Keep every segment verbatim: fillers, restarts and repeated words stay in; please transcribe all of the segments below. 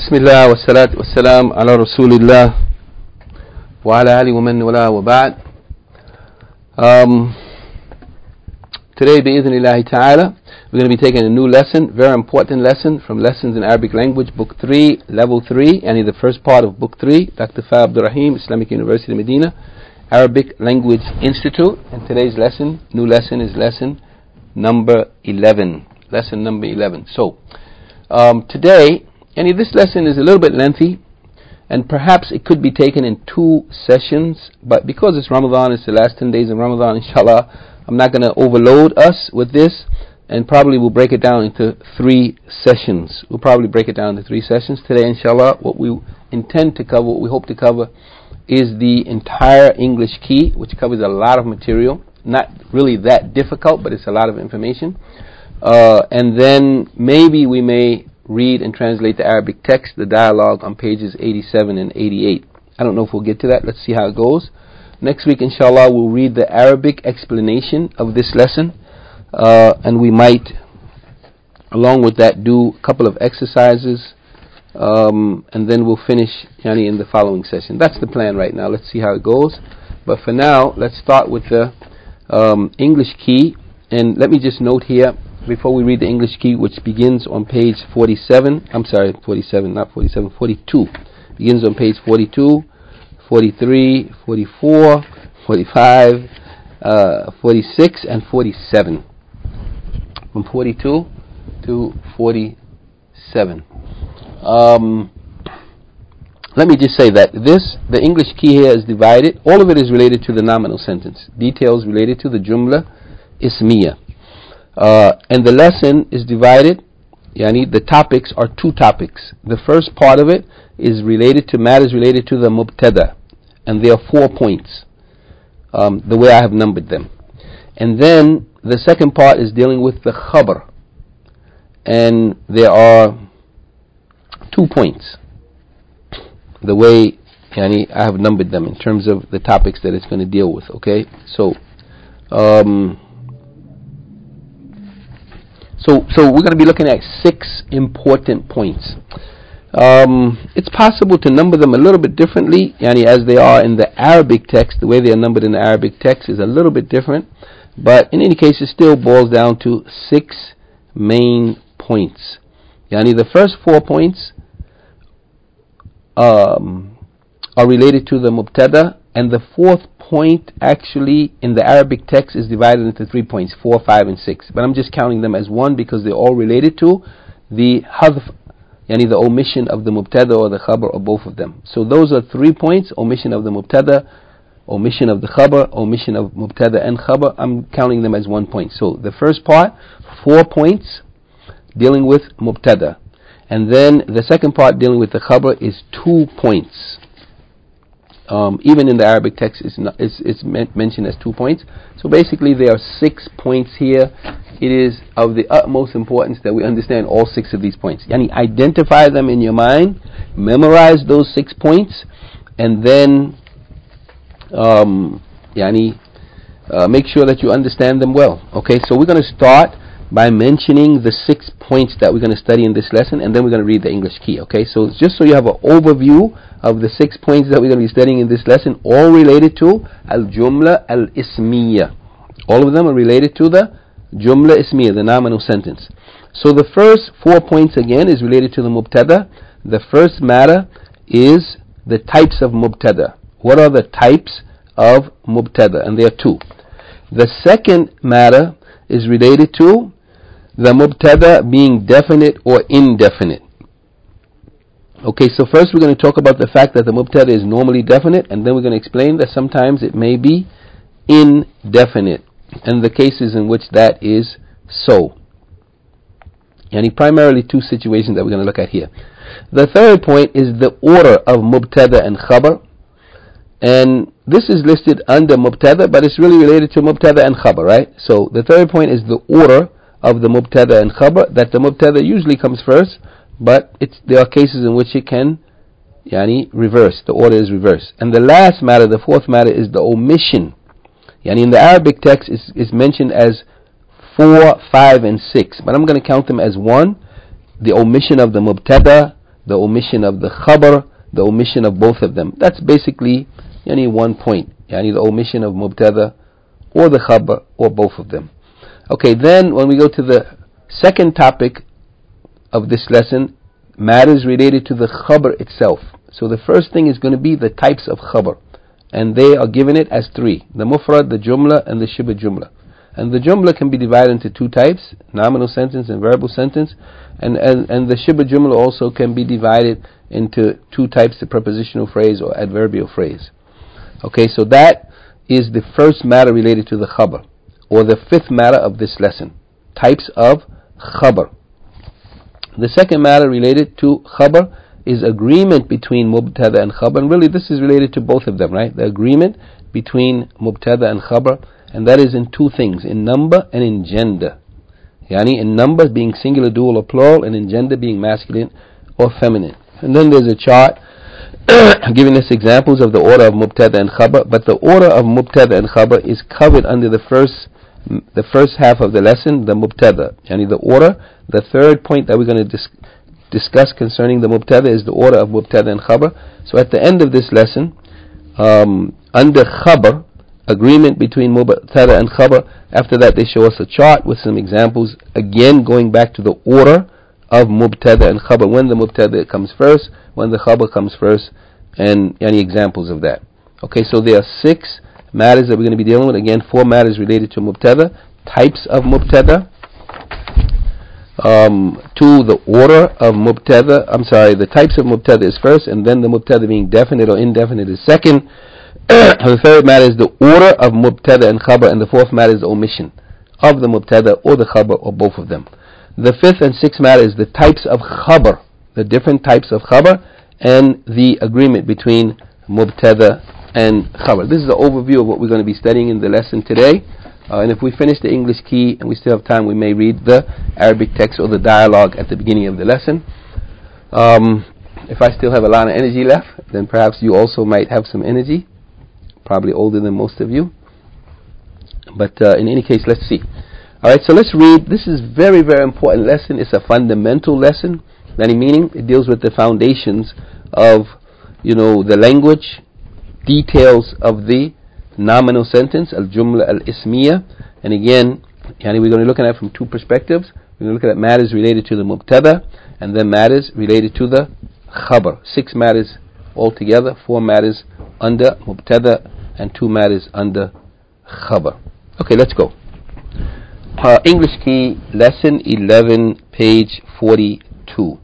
Bismillah wa salatu wa salam ala Rasulillah wa ala ali wa man wala wa ba'd. Um, today, bi'idhnillahi ta'ala, we're going to be taking a new lesson, very important lesson from Lessons in Arabic Language, Book three, Level three, and in the first part of Book three, Doctor Fa Abdul Rahim, Islamic University, Medina, Arabic Language Institute. And today's lesson, new lesson, is lesson number eleven. Lesson number eleven. So, um, today, and this lesson is a little bit lengthy, and perhaps it could be taken in two sessions, but because it's Ramadan, it's the last ten days of Ramadan, inshallah, I'm not going to overload us with this, and probably we'll break it down into three sessions. We'll probably break it down into three sessions. Today, inshallah, what we intend to cover, what we hope to cover, is the entire English key, which covers a lot of material. Not really that difficult, but it's a lot of information. Uh, and then maybe we may read and translate the Arabic text, the dialogue on pages eighty-seven and eighty-eight. I don't know if we'll get to that. Let's see how it goes. Next week, inshallah, we'll read the Arabic explanation of this lesson, uh, and we might, along with that, do a couple of exercises, um, and then we'll finish yani, in the following session. That's the plan right now. Let's see how it goes. But for now, let's start with the um, English key. And let me just note here, before we read the English key, which begins on page forty-seven, I'm sorry, forty-seven, not forty-seven, forty-two, begins on page forty-two, forty-three, forty-four, forty-five, uh, forty-six, and forty-seven. From forty-two to forty-seven. Um, let me just say that this, the English key here is divided. All of it is related to the nominal sentence. Details related to the Jumla Ismiya. Uh, and the lesson is divided, yani the topics are two topics. The first part of it is related to matters related to the Mubtada, and there are four points, um, the way I have numbered them. And then the second part is dealing with the Khabar, and there are two points, the way yani I have numbered them in terms of the topics that it's going to deal with. Okay, so um, So, so we're going to be looking at six important points. Um, it's possible to number them a little bit differently, yani as they are in the Arabic text. The way they are numbered in the Arabic text is a little bit different, but in any case, it still boils down to six main points. Yani the first four points um, are related to the Mubtada, and the fourth point actually in the Arabic text is divided into three points, four, five, and six. But I'm just counting them as one because they're all related to the hadf, yani the omission of the mubtada or the khabar, or both of them. So those are three points: omission of the mubtada, omission of the khabar, omission of mubtada and khabar. I'm counting them as one point. So the first part, four points dealing with mubtada, and then the second part dealing with the khabar is two points. Um, even in the Arabic text, it's, not, it's, it's men- mentioned as two points. So basically, there are six points here. It is of the utmost importance that we understand all six of these points. Yani, identify them in your mind, memorize those six points, and then um, yani, uh, make sure that you understand them well. Okay, so we're going to start by mentioning the six points that we're going to study in this lesson, and then we're going to read the English key. Okay, so just so you have an overview of the six points that we're going to be studying in this lesson, all related to al-Jumla al-Ismiya. All of them are related to the Jumla Ismiya, the nominal sentence. So the first four points again is related to the Mubtada. The first matter is the types of Mubtada. What are the types of Mubtada? And there are two. The second matter is related to the Mubtada being definite or indefinite. Okay, so first we're going to talk about the fact that the Mubtada is normally definite, and then we're going to explain that sometimes it may be indefinite, and the cases in which that is so. And primarily two situations that we're going to look at here. The third point is the order of Mubtada and Khabar, and this is listed under Mubtada, but it's really related to Mubtada and Khabar, right? So the third point is the order of the Mubtada and Khabar, that the Mubtada usually comes first, but it's, there are cases in which it can yani, reverse, the order is reversed. And the last matter, the fourth matter, is the omission. Yani in the Arabic text, is is mentioned as four, five, and six, but I'm going to count them as one. The omission of the Mubtada, the omission of the khabar, the omission of both of them. That's basically yani one point, yani the omission of mubtada or the khabar or both of them. Okay, then when we go to the second topic of this lesson, matters related to the khabar itself. So the first thing is going to be the types of khabar, and they are given it as three: the mufrad, the jumla, and the shibh jumla. And the jumla can be divided into two types: nominal sentence and verbal sentence. And and, and the shibh jumla also can be divided into two types: the prepositional phrase or adverbial phrase. Okay, so that is the first matter related to the khabar, or the fifth matter of this lesson: types of khabar. The second matter related to khabar is agreement between mubtada and khabar. And really this is related to both of them, right? The agreement between mubtada and khabar, and that is in two things: in number and in gender. Yani in number being singular, dual or plural, and in gender being masculine or feminine. And then there's a chart giving us examples of the order of mubtada and khabar, but the order of mubtada and khabar is covered under the first the first half of the lesson, the mubtada. Yani the order. The third point that we're going to dis- discuss concerning the mubtada is the order of mubtada and khabar. So at the end of this lesson, um, under khabar, agreement between mubtada and khabar, after that they show us a chart with some examples, again going back to the order of mubtada and khabar, when the mubtada comes first, when the khabar comes first, and any examples of that. Okay, so there are six matters that we're going to be dealing with. Again, four matters related to mubtada, types of mubtada, um, two, the order of mubtada, I'm sorry, the types of mubtada is first, and then the mubtada being definite or indefinite is second. The third matter is the order of mubtada and khabar, and the fourth matter is the omission of the mubtada or the khabar or both of them. The fifth and sixth matter is the types of khabar, the different types of khabar, and the agreement between mubtada and khabar. This is an overview of what we're going to be studying in the lesson today. Uh, and if we finish the English key and we still have time, we may read the Arabic text or the dialogue at the beginning of the lesson. Um, if I still have a lot of energy left, then perhaps you also might have some energy. Probably older than most of you. But uh, in any case, let's see. Alright, so let's read. This is very, very important lesson. It's a fundamental lesson. Any meaning? It deals with the foundations of, you know, the language, details of the nominal sentence, al-jumla al-ismiya. And again, yani we're going to be looking at it from two perspectives. We're going to look at matters related to the mubtada, and then matters related to the khabar. Six matters altogether, four matters under mubtada, and two matters under khabar. Okay, let's go. Uh, English key, lesson eleven, page forty-two.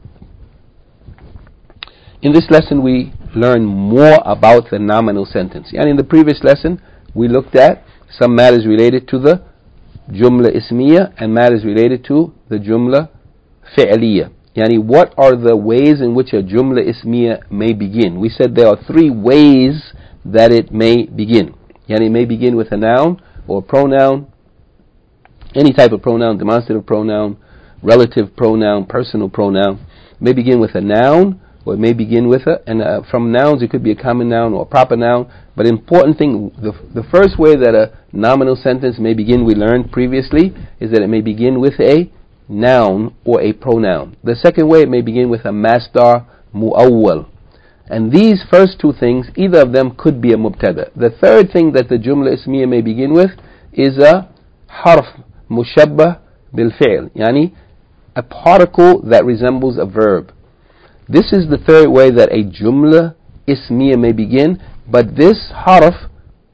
In this lesson we learn more about the nominal sentence. And in the previous lesson we looked at some matters related to the jumla ismiya and matters related to the jumla fi'liya. Yani what are the ways in which a jumla ismiya may begin? We said there are three ways that it may begin. Yani it may begin with a noun or a pronoun, any type of pronoun, demonstrative pronoun, relative pronoun, personal pronoun. It may begin with a noun, or it may begin with a, and uh, from nouns it could be a common noun or a proper noun. But important thing, the, the first way that a nominal sentence may begin, we learned previously, is that it may begin with a noun or a pronoun. The second way, it may begin with a masdar mu'awwal. And these first two things, either of them could be a mubtada. The third thing that the jumla ismiya may begin with is a harf mushabbah bil fi'l, yani a particle that resembles a verb. This is the third way that a jumla ismiya may begin, but this harf,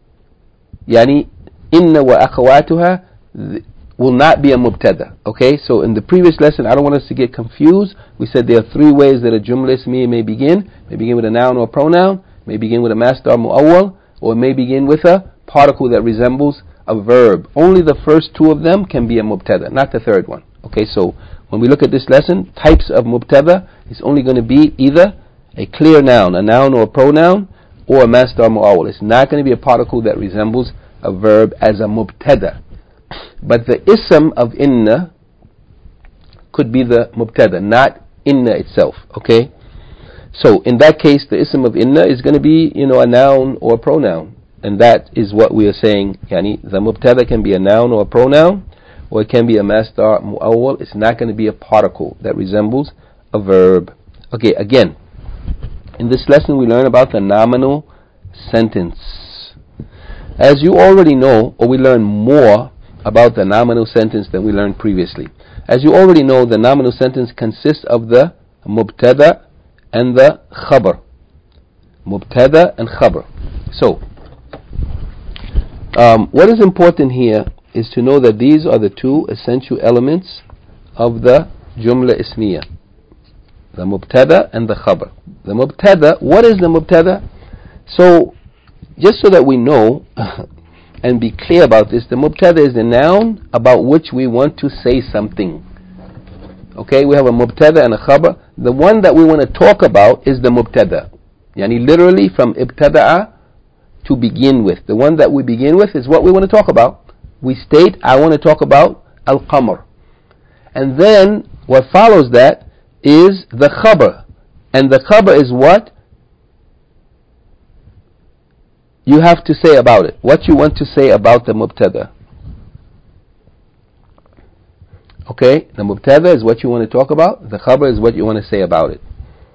yani inna wa akhawatuha, will not be a mubtada. Okay, so in the previous lesson, I don't want us to get confused. We said there are three ways that a jumla ismiya may begin. It may begin with a noun or a pronoun, may begin with a masdar mu'awwal, or it may begin with a particle that resembles a verb. Only the first two of them can be a mubtada, not the third one. Okay, so when we look at this lesson, types of mubtada is only going to be either a clear noun, a noun or a pronoun, or a masdar mu'awwal. It's not going to be a particle that resembles a verb as a mubtada. But the ism of inna could be the mubtada, not inna itself. Okay, so in that case, the ism of inna is going to be, you know, a noun or a pronoun, and that is what we are saying. Yani the mubtada can be a noun or a pronoun, or it can be a masdar mu'awwal. It's not going to be a particle that resembles a verb. Okay, again, in this lesson we learn about the nominal sentence. As you already know, or we learn more about the nominal sentence than we learned previously. As you already know, the nominal sentence consists of the mubtada and the khabar. Mubtada and khabar. So, um, what is important here is to know that these are the two essential elements of the jumla ismiya. The mubtada and the khabar. The mubtada, what is the mubtada? So, just so that we know and be clear about this, the mubtada is the noun about which we want to say something. Okay, we have a mubtada and a khabar. The one that we want to talk about is the mubtada. Yani literally from ibtada'a, to begin with. The one that we begin with is what we want to talk about. We state, I want to talk about al-qamar. And then what follows that is the khabar. And the khabar is what you have to say about it. What you want to say about the mubtada. Okay, the mubtada is what you want to talk about. The khabar is what you want to say about it.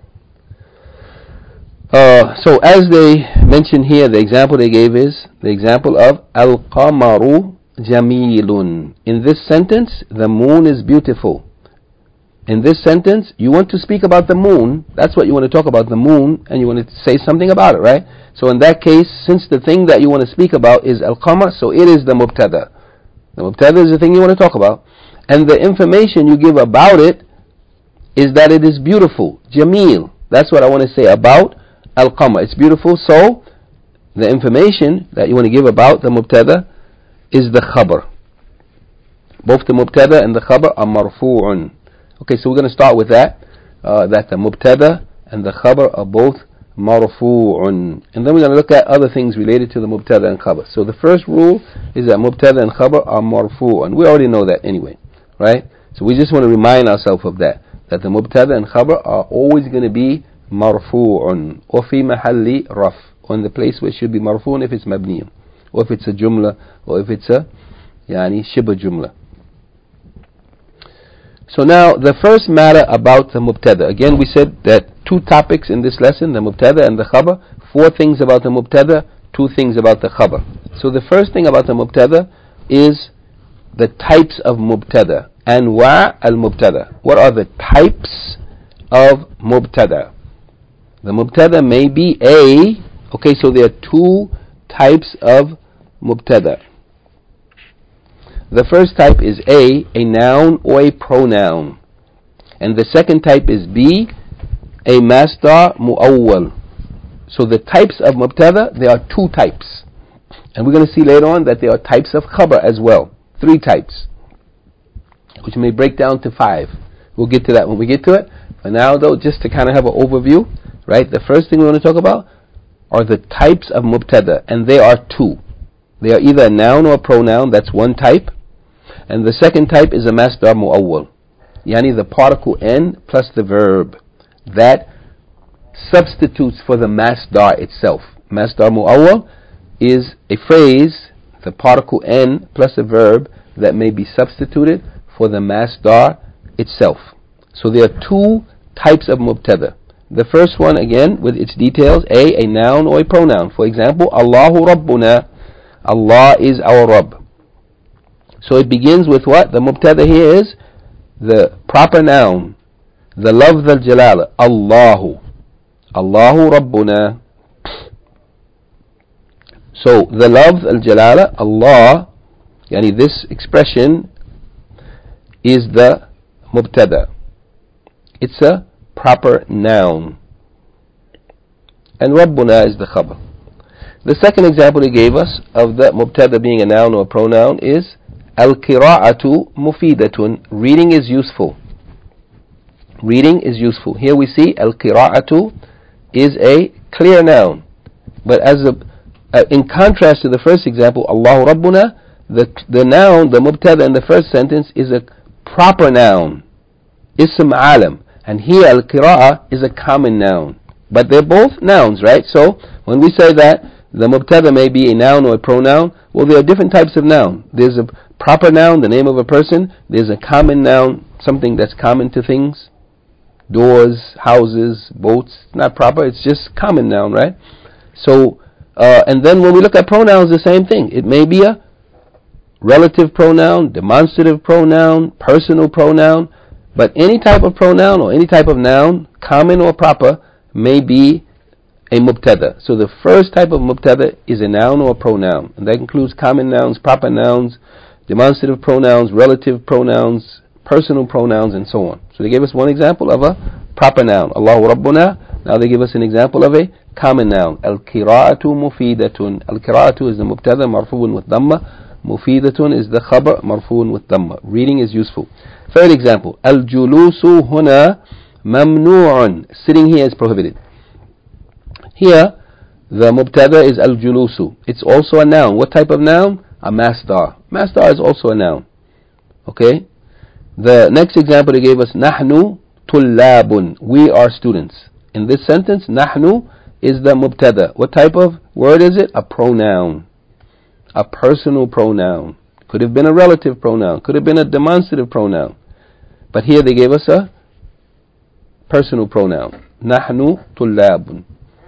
Uh, so as they mentioned here, the example they gave is the example of al-qamaru jamilun. In this sentence, the moon is beautiful. In this sentence, you want to speak about the moon. That's what you want to talk about, the moon, and you want to say something about it, right? So in that case, since the thing that you want to speak about is al-qamar, so it is the mubtada. The mubtada is the thing you want to talk about. And the information you give about it is that it is beautiful. Jameel. That's what I want to say about al-qamar. It's beautiful, so the information that you want to give about the mubtada is the khabar. Both the mubtada and the khabar are marfu'un. Okay, so we're going to start with that, uh, that the mubtada and the khabar are both marfu'un. And then we're going to look at other things related to the mubtada and khabar. So the first rule is that mubtada and khabar are marfu'un. We already know that anyway, right? So we just want to remind ourselves of that, that the mubtada and khabar are always going to be marfu'un, or fi mahalli raf, on the place where it should be marfu'un if it's mabniyan, or if it's a jumla, or if it's a yani shibha jumla. So now, the first matter about the mubtada. Again, we said that two topics in this lesson, the mubtada and the khabar. Four things about the mubtada, two things about the khabar. So the first thing about the mubtada is the types of mubtada. Anwa' al-mubtada. What are the types of mubtada? The mubtada may be a, okay, so there are two types of mubtada. The first type is A, a noun or a pronoun. And the second type is B, a masdar mu'awwal. So the types of mubtada, there are two types. And we're going to see later on that there are types of khabar as well. Three types, which may break down to five. We'll get to that when we get to it. For now though, just to kind of have an overview, right? The first thing we want to talk about are the types of mubtada. And there are two. They are either a noun or a pronoun, that's one type. And the second type is a masdar mu'awwal, yani the particle n plus the verb that substitutes for the masdar itself. Masdar mu'awwal is a phrase, the particle n plus a verb that may be substituted for the masdar itself. So there are two types of mubtada. The first one, again, with its details, A, a noun or a pronoun. For example, Allahu Rabbuna, Allah is our Rabb. So it begins with what? The mubtada here is the proper noun, the lafz al-jalala, Allahu. Allahu Rabbuna. So the lafz al-jalala, Allah, yani this expression is the mubtada. It's a proper noun. And Rabbuna is the khabar. The second example he gave us of the mubtada being a noun or a pronoun is al-qira'atu mufidatun. Reading is useful. Reading is useful. Here we see al-qira'atu is a clear noun. But as a, uh, in contrast to the first example, Allahu Rabbuna, the, the noun, the mubtada in the first sentence is a proper noun. Ism alam. And here al-qira'a is a common noun. But they're both nouns, right? So when we say that the mubtada may be a noun or a pronoun, well, there are different types of noun. There's a proper noun, the name of a person. There's a common noun, something that's common to things. doors, houses, boats. It's not proper. It's just common noun, right? So, uh, and then when we look at pronouns, the same thing. It may be a relative pronoun, demonstrative pronoun, personal pronoun, but any type of pronoun or any type of noun, common or proper, may be a mubtada. So the first type of mubtada is a noun or a pronoun, and that includes common nouns, proper nouns, demonstrative pronouns, relative pronouns, personal pronouns, and so on. So they gave us one example of a proper noun, Allahu Rabbuna. Now they give us an example of a common noun, Al-Qira'atu Mufidatun. Al-Qira'atu is the mubtada, marfu'un with dhamma. Mufidatun is the khabar, marfu'un with dhamma. Reading is useful. Third example, Al-Julusu huna mamnu'un. Sitting here is prohibited. Here, the mubtada is Al-Julusu. It's also a noun. What type of noun? A masdar. Masdar is also a noun. Okay? The next example they gave us, Nahnu tullabun. We are students. In this sentence, Nahnu is the mubtada. What type of word is it? A pronoun. A personal pronoun. Could have been a relative pronoun. Could have been a demonstrative pronoun. But here they gave us a personal pronoun. Nahnu tullabun.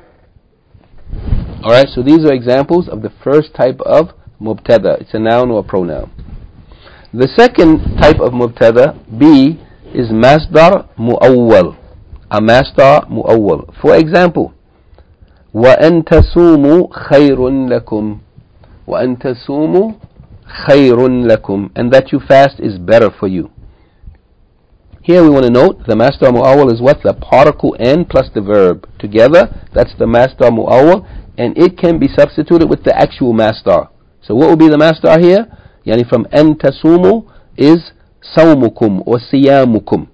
Alright, so these are examples of the first type of mubtada. It's a noun or a pronoun. The second type of mubtada, B, is masdar mu'awwal. A masdar mu'awwal. For example, وَأَن تَصُومُوا خَيْرٌ لَكُمْ. وَأَن تَصُومُوا خَيْرٌ لَكُمْ. And that you fast is better for you. Here we want to note the masdar mu'awwal is what? The particle n plus the verb. Together, that's the masdar mu'awwal, and it can be substituted with the actual masdar. So what will be the masdar here? Yani from an tasumu is sawmukum or siyamukum.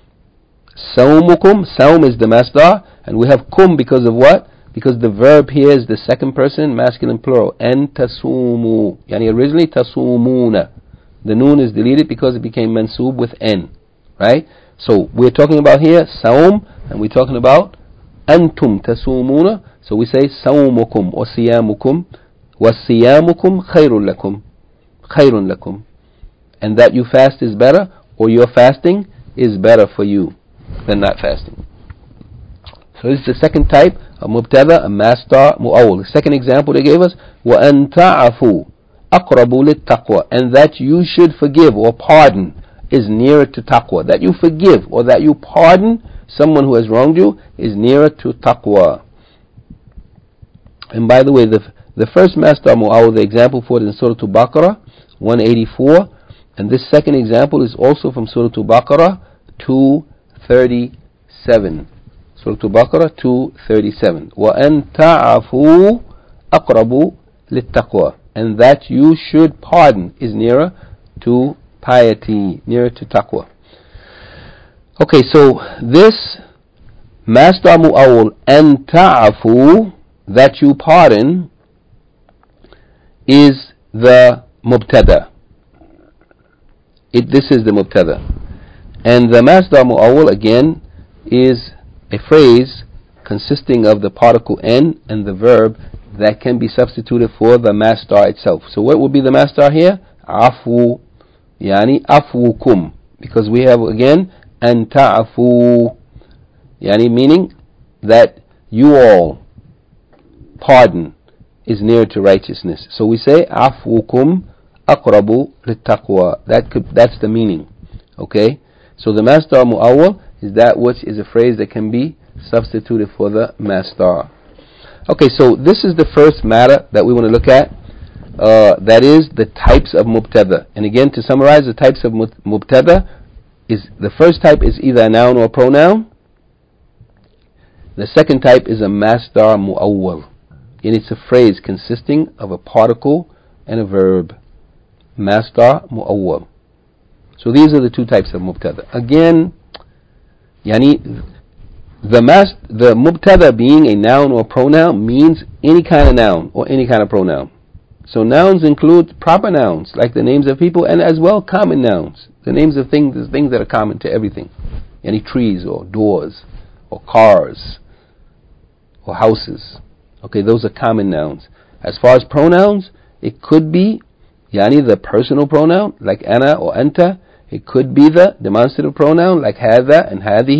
Sawmukum, sawm is the masdar, and we have kum because of what? Because the verb here is the second person, masculine plural. An tasumu. Yani originally tasumuna. The noon is deleted because it became mansub with n. Right? So we're talking about here sawm, and we're talking about antum tasumuna. So we say sawmukum or siyamukum. وَالصِّيَامُكُمْ خَيْرٌ لَكُمْ خَيْرٌ لَكُمْ. And that you fast is better, or your fasting is better for you than not fasting. So this is the second type of mubtada, a masdar mu'awwal. The second example they gave us, وَأَن تَعْفُوا أَقْرَبُ لِلتَّقْوَى. And that you should forgive or pardon is nearer to taqwa. That you forgive or that you pardon someone who has wronged you is nearer to taqwa. And by the way, the The first masdar mu'awwal, the example for it in Surah Al-Baqarah one eighty-four, and this second example is also from Surah Al-Baqarah two thirty-seven. Surah Al-Baqarah two thirty-seven. وَأَن تَعْفُوا أَقْرَبُ لِلتَّقْوَى. And that you should pardon is nearer to piety, nearer to taqwa. Okay, so this masdar mu'awwal, an ta'afu, that you pardon, is the mubtada. It, this is the mubtada. And the masdar mu'awwal again is a phrase consisting of the particle n and the verb that can be substituted for the masdar itself. So what would be the masdar here? Afu, yani afukum. Because we have again an ta'afu, yani meaning that you all pardon is near to righteousness. So we say afukum aqrabu littaqwa. That could, that's the meaning. Okay? So the masdar mu'awwal is that which is a phrase that can be substituted for the masdar. Okay, so this is the first matter that we want to look at. Uh, that is the types of mubtada. And again, to summarize, the types of mubtada is the first type is either a noun or a pronoun. The second type is a masdar mu'awwal. And it's a phrase consisting of a particle and a verb. Masdar mu'awwal. So these are the two types of mubtada. Again, yani, the, mas, the mubtada being a noun or pronoun means any kind of noun or any kind of pronoun. So nouns include proper nouns, like the names of people, and as well common nouns. The names of things, the things that are common to everything. Any trees or doors or cars or houses. Okay, those are common nouns. As far as pronouns, it could be yani the personal pronoun like ana or anta. It could be the demonstrative pronoun like hadha and hadhihi,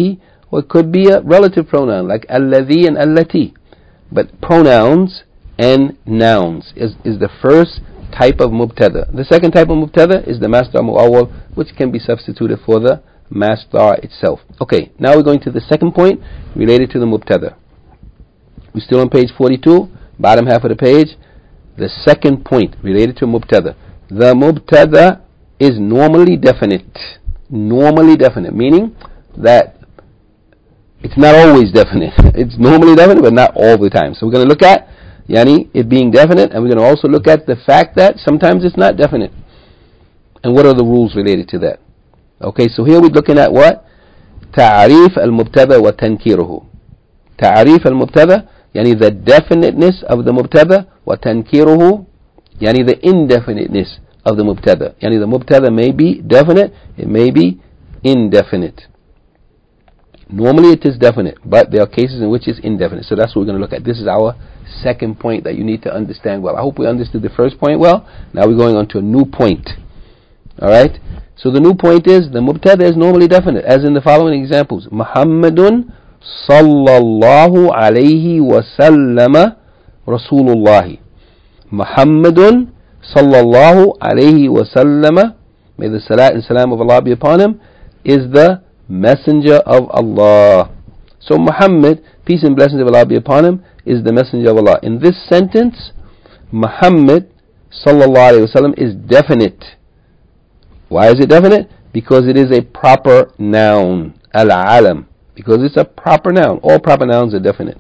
or it could be a relative pronoun like alladhi and allati. But pronouns and nouns is, is the first type of mubtada. The second type of mubtada is the masdar mu'awwal, which can be substituted for the masdar itself. Okay, now we're going to the second point related to the mubtada. We're still on page forty-two, bottom half of the page. The second point related to mubtada. The mubtada is normally definite. Normally definite, meaning that it's not always definite. It's normally definite, but not all the time. So we're going to look at yani it being definite, and we're going to also look at the fact that sometimes it's not definite. And what are the rules related to that? Okay, so here we're looking at what? Ta'arif al-mubtada wa tankiruhu. Ta'arif al-mubtada, yani the definiteness of the mubtada, wa tankiruhu, yani the indefiniteness of the mubtada. Yani the mubtada may be definite, it may be indefinite. Normally it is definite, but there are cases in which it's indefinite. So that's what we're going to look at. This is our second point that you need to understand well. I hope we understood the first point well. Now we're going on to a new point. Alright? So the new point is the mubtada is normally definite, as in the following examples. Muhammadun sallallahu alayhi wa sallama Rasulullah. Muhammadun sallallahu alayhi wa sallama, may the salat and salam of Allah be upon him, is the messenger of Allah. So Muhammad, peace and blessings of Allah be upon him, is the messenger of Allah. In this sentence, Muhammad sallallahu alayhi wa sallam is definite. Why is it definite? Because it is a proper noun. Al-alam. Because it's a proper noun. All proper nouns are definite.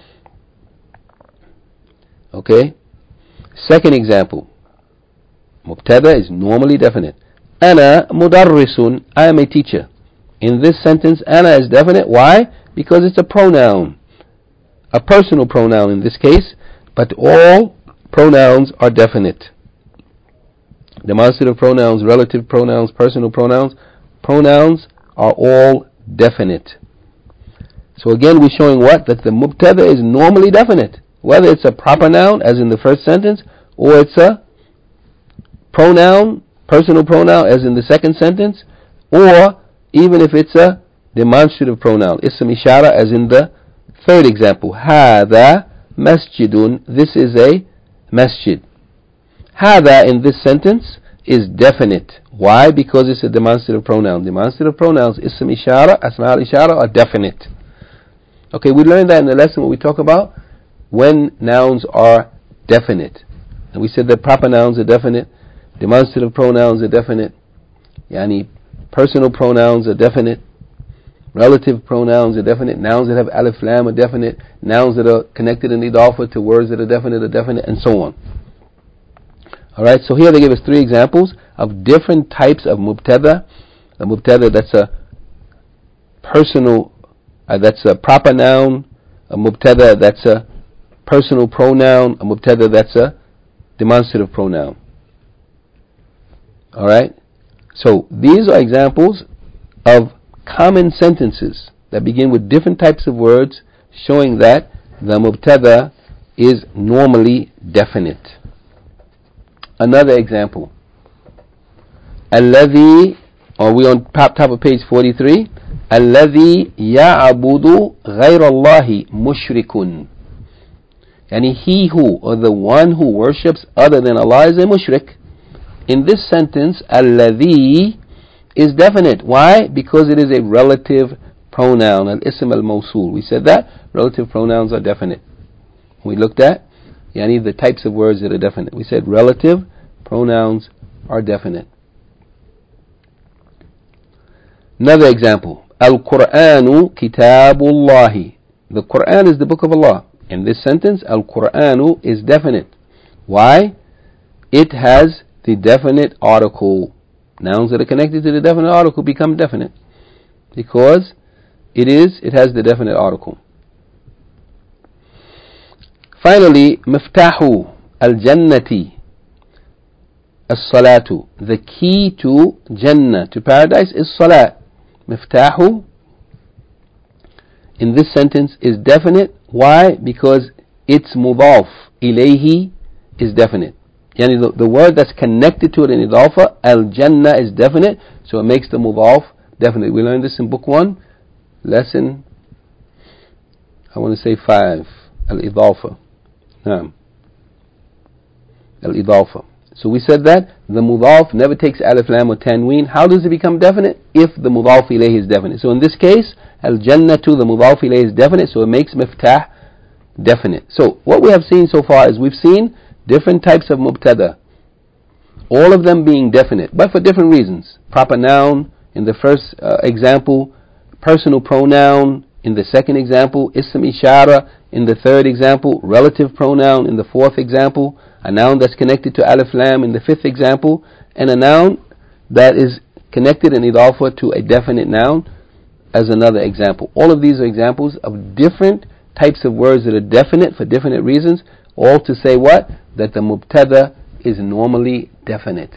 Okay? Second example. Mubtada is normally definite. Ana mudarrisun. I am a teacher. In this sentence, ana is definite. Why? Because it's a pronoun. A personal pronoun in this case. But all pronouns are definite. Demonstrative pronouns, relative pronouns, personal pronouns. Pronouns are all definite. So again, we're showing what? That the mubtada is normally definite. Whether it's a proper noun, as in the first sentence, or it's a pronoun, personal pronoun, as in the second sentence, or even if it's a demonstrative pronoun, ism ishara, as in the third example. Hada masjidun. This is a masjid. Hada in this sentence is definite. Why? Because it's a demonstrative pronoun. Demonstrative pronouns, ism ishara, asma al-ishara, are definite. Okay, we learned that in the lesson when we talk about when nouns are definite. And we said that proper nouns are definite, demonstrative pronouns are definite, yani personal pronouns are definite, relative pronouns are definite, nouns that have alif lam are definite, nouns that are connected in idafa to words that are definite are definite, and so on. Alright, so here they give us three examples of different types of mubtada. A mubtada that's a personal, uh, that's a proper noun, a mubtada that's a personal pronoun, a mubtada that's a demonstrative pronoun. Alright, so these are examples of common sentences that begin with different types of words, showing that the mubtada is normally definite. Another example. Alladhi, or we on top, top of page forty-three. Alladhi ya'abudu ghayrallahi mushrikun. Yani he who, or the one who worships other than Allah, is a mushrik. In this sentence, alladhi is definite. Why? Because it is a relative pronoun, al-ism al-mawsul. We said that relative pronouns are definite. We looked at yani the types of words that are definite. We said relative pronouns are definite. Another example. Al-Qur'anu kitabullahi. The Qur'an is the book of Allah. In this sentence, Al-Qur'anu is definite. Why? It has the definite article. Nouns that are connected to the definite article become definite because it is, it has the definite article. Finally, miftahu al-jannati as-salatu. The key to Jannah, to paradise, is salat. Miftahu in this sentence is definite. Why? Because its mudaf ilayhi is definite. Yani the, the word that's connected to it in idafa, al-jannah, is definite, so it makes the mudaf definite. We learned this in book one, lesson, I want to say five, al-idafa. Naam. Al-idafa. So we said that the mudaf never takes alif, lam, or tanween. How does it become definite? If the mudaf ilayhi is definite. So in this case, al-jannatu, the mudaf ilayhi is definite, so it makes miftah definite. So what we have seen so far is we've seen different types of mubtada, all of them being definite, but for different reasons. Proper noun in the first uh, example, personal pronoun in the second example, ism ishara in the third example, relative pronoun in the fourth example, a noun that's connected to alif lam in the fifth example, and a noun that is connected in idafa to a definite noun as another example. All of these are examples of different types of words that are definite for definite reasons, all to say what? That the mubtada is normally definite.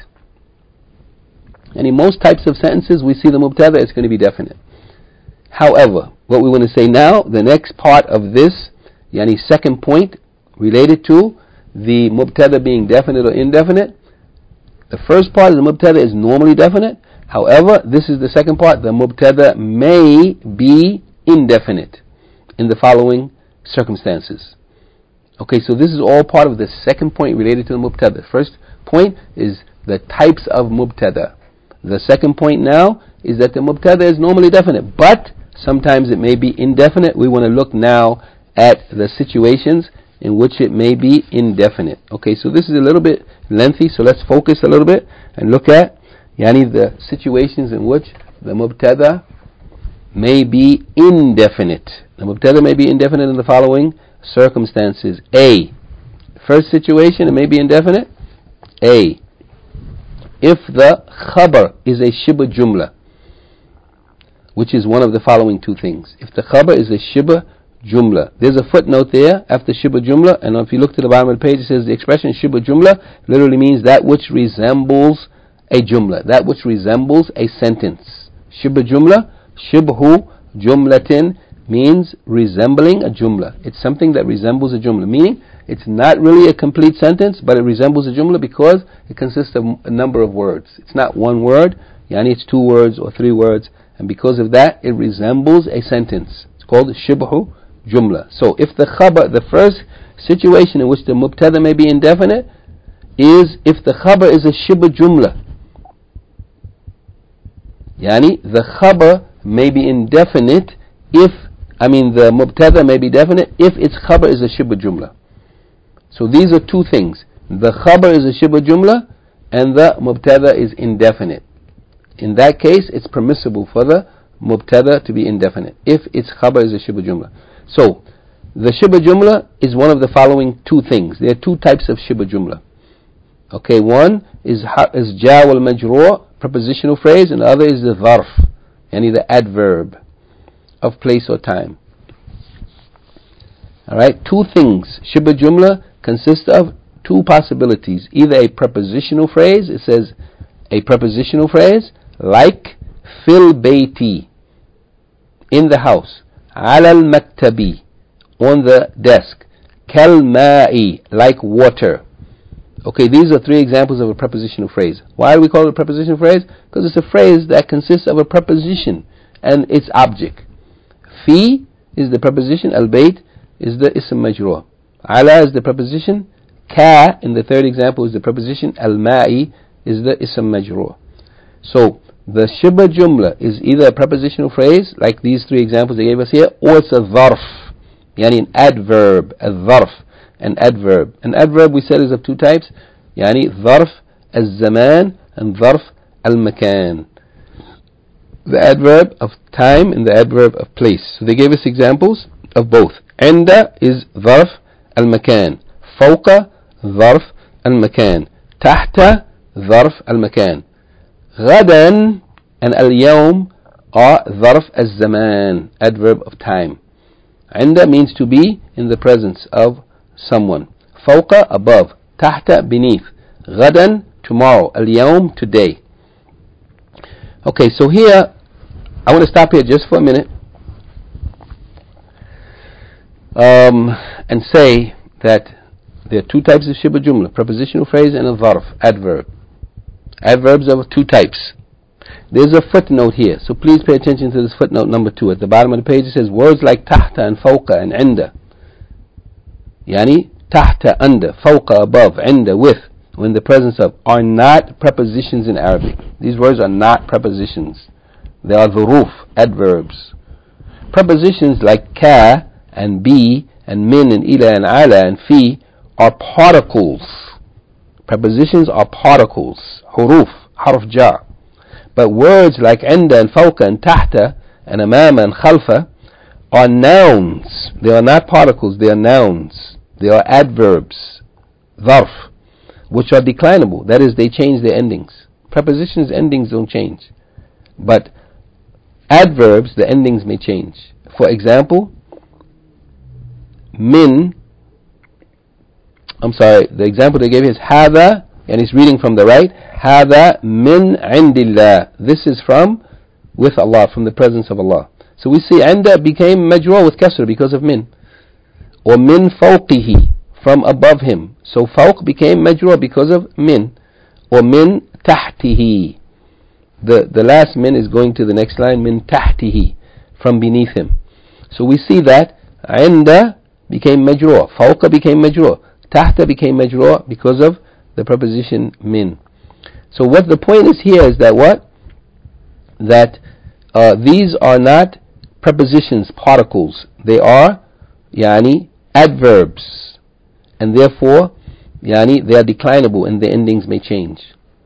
And in most types of sentences we see the mubtada is going to be definite. However, what we want to say now, the next part of this, yani second point related to the mubtada being definite or indefinite, the first part of the mubtada is normally definite. However, this is the second part, the mubtada may be indefinite in the following circumstances. Okay, so this is all part of the second point related to the mubtada. The first point is the types of mubtada. The second point now is that the mubtada is normally definite, but sometimes it may be indefinite. We want to look now at the situations in which it may be indefinite. Okay, so this is a little bit lengthy, so let's focus a little bit and look at yani the situations in which the mubtada may be indefinite. The mubtada may be indefinite in the following circumstances. A. First situation, it may be indefinite. A. If the khabar is a shibh jumla, which is one of the following two things. If the khabar is a shibh jumla, there's a footnote there after shibh jumla, and if you look to the bottom of the page, it says the expression shibh jumla literally means that which resembles a jumla, that which resembles a sentence. Shibh jumla, shibhu jumlatin, means resembling a jumla. It's something that resembles a jumla, meaning it's not really a complete sentence, but it resembles a jumla because it consists of a number of words. It's not one word, yani it's two words or three words, and because of that, it resembles a sentence. It's called shibhu jumla. So if the khabar, the first situation in which the mubtada may be indefinite is if the khabar is a shibh jumla. Yani the khabar may be indefinite if, I mean the mubtada may be definite if its khabar is a shibh jumla. So these are two things. The khabar is a shibh jumla and the mubtada is indefinite. In that case, it's permissible for the mubtada to be indefinite if its khabar is a shibh jumla. So the shibh jumla is one of the following two things. There are two types of shibh jumla. Okay, one is is ja wal majrur, prepositional phrase, and the other is the dharf, yani the adverb of place or time. Alright, two things. Shibh jumla consists of two possibilities. Either a prepositional phrase, it says a prepositional phrase, like fil bayti, in the house, ala al maktabi, on the desk, kal ma'i, like water. Okay, these are three examples of a prepositional phrase. Why do we call it a prepositional phrase? Because it's a phrase that consists of a preposition and its object. Fi is the preposition, al-bayt is the ism majrur. Ala is the preposition, ka in the third example is the preposition, al-ma'i is the ism majrur. So the shibh jumla is either a prepositional phrase like these three examples they gave us here, or it's a dharf, yani an adverb, a dharf, an adverb. An adverb we said is of two types, yani dharf al-zaman and dharf al-makan. The adverb of time and the adverb of place. So they gave us examples of both. Inda is dharf al-makan, fawqa dharf al-makan, tahta dharf al-makan. غدا and al-yawm are dharf al-zaman, adverb of time. Inda means to be in the presence of someone. Fawqa, above. Tahta, beneath. Ghadan, tomorrow. Al-yawm, today. Okay, so here, I want to stop here just for a minute um, and say that there are two types of shibh jumla, prepositional phrase and a dharf, adverb. Adverbs of two types. There's a footnote here, so please pay attention to this footnote number two. At the bottom of the page it says words like tahta and fawqa and inda. Yani tahta, under, fawqa, above, inda, with, or in the presence of, are not prepositions in Arabic. These words are not prepositions. They are dhuruf, adverbs. Prepositions like ka and bi and min and ila and ala and fi are particles. Prepositions are particles, huruf, harf jar. But words like inda and fawqa and tahta and amama and khalfa are nouns. They are not particles, they are nouns. They are adverbs, dharf, which are declinable. That is, they change their endings. Prepositions' endings don't change. But adverbs, the endings may change. For example, min, I'm sorry, the example they gave is hada, and it's reading from the right, hada min indillah. This is from, with Allah, from the presence of Allah. So we see inda became majrur with kasr because of min. Or min fawqihi, from above him. So fawq became majrur because of min. Or min tahtihi. The, the last min is going to the next line, min tahtihi, from beneath him. So we see that inda became majrur, fawqa became majrur, tahta became majrur because of the preposition min. So what the point is here is that what? That uh, these are not prepositions, particles. They are yani adverbs, and therefore yani they are declinable and the endings may change.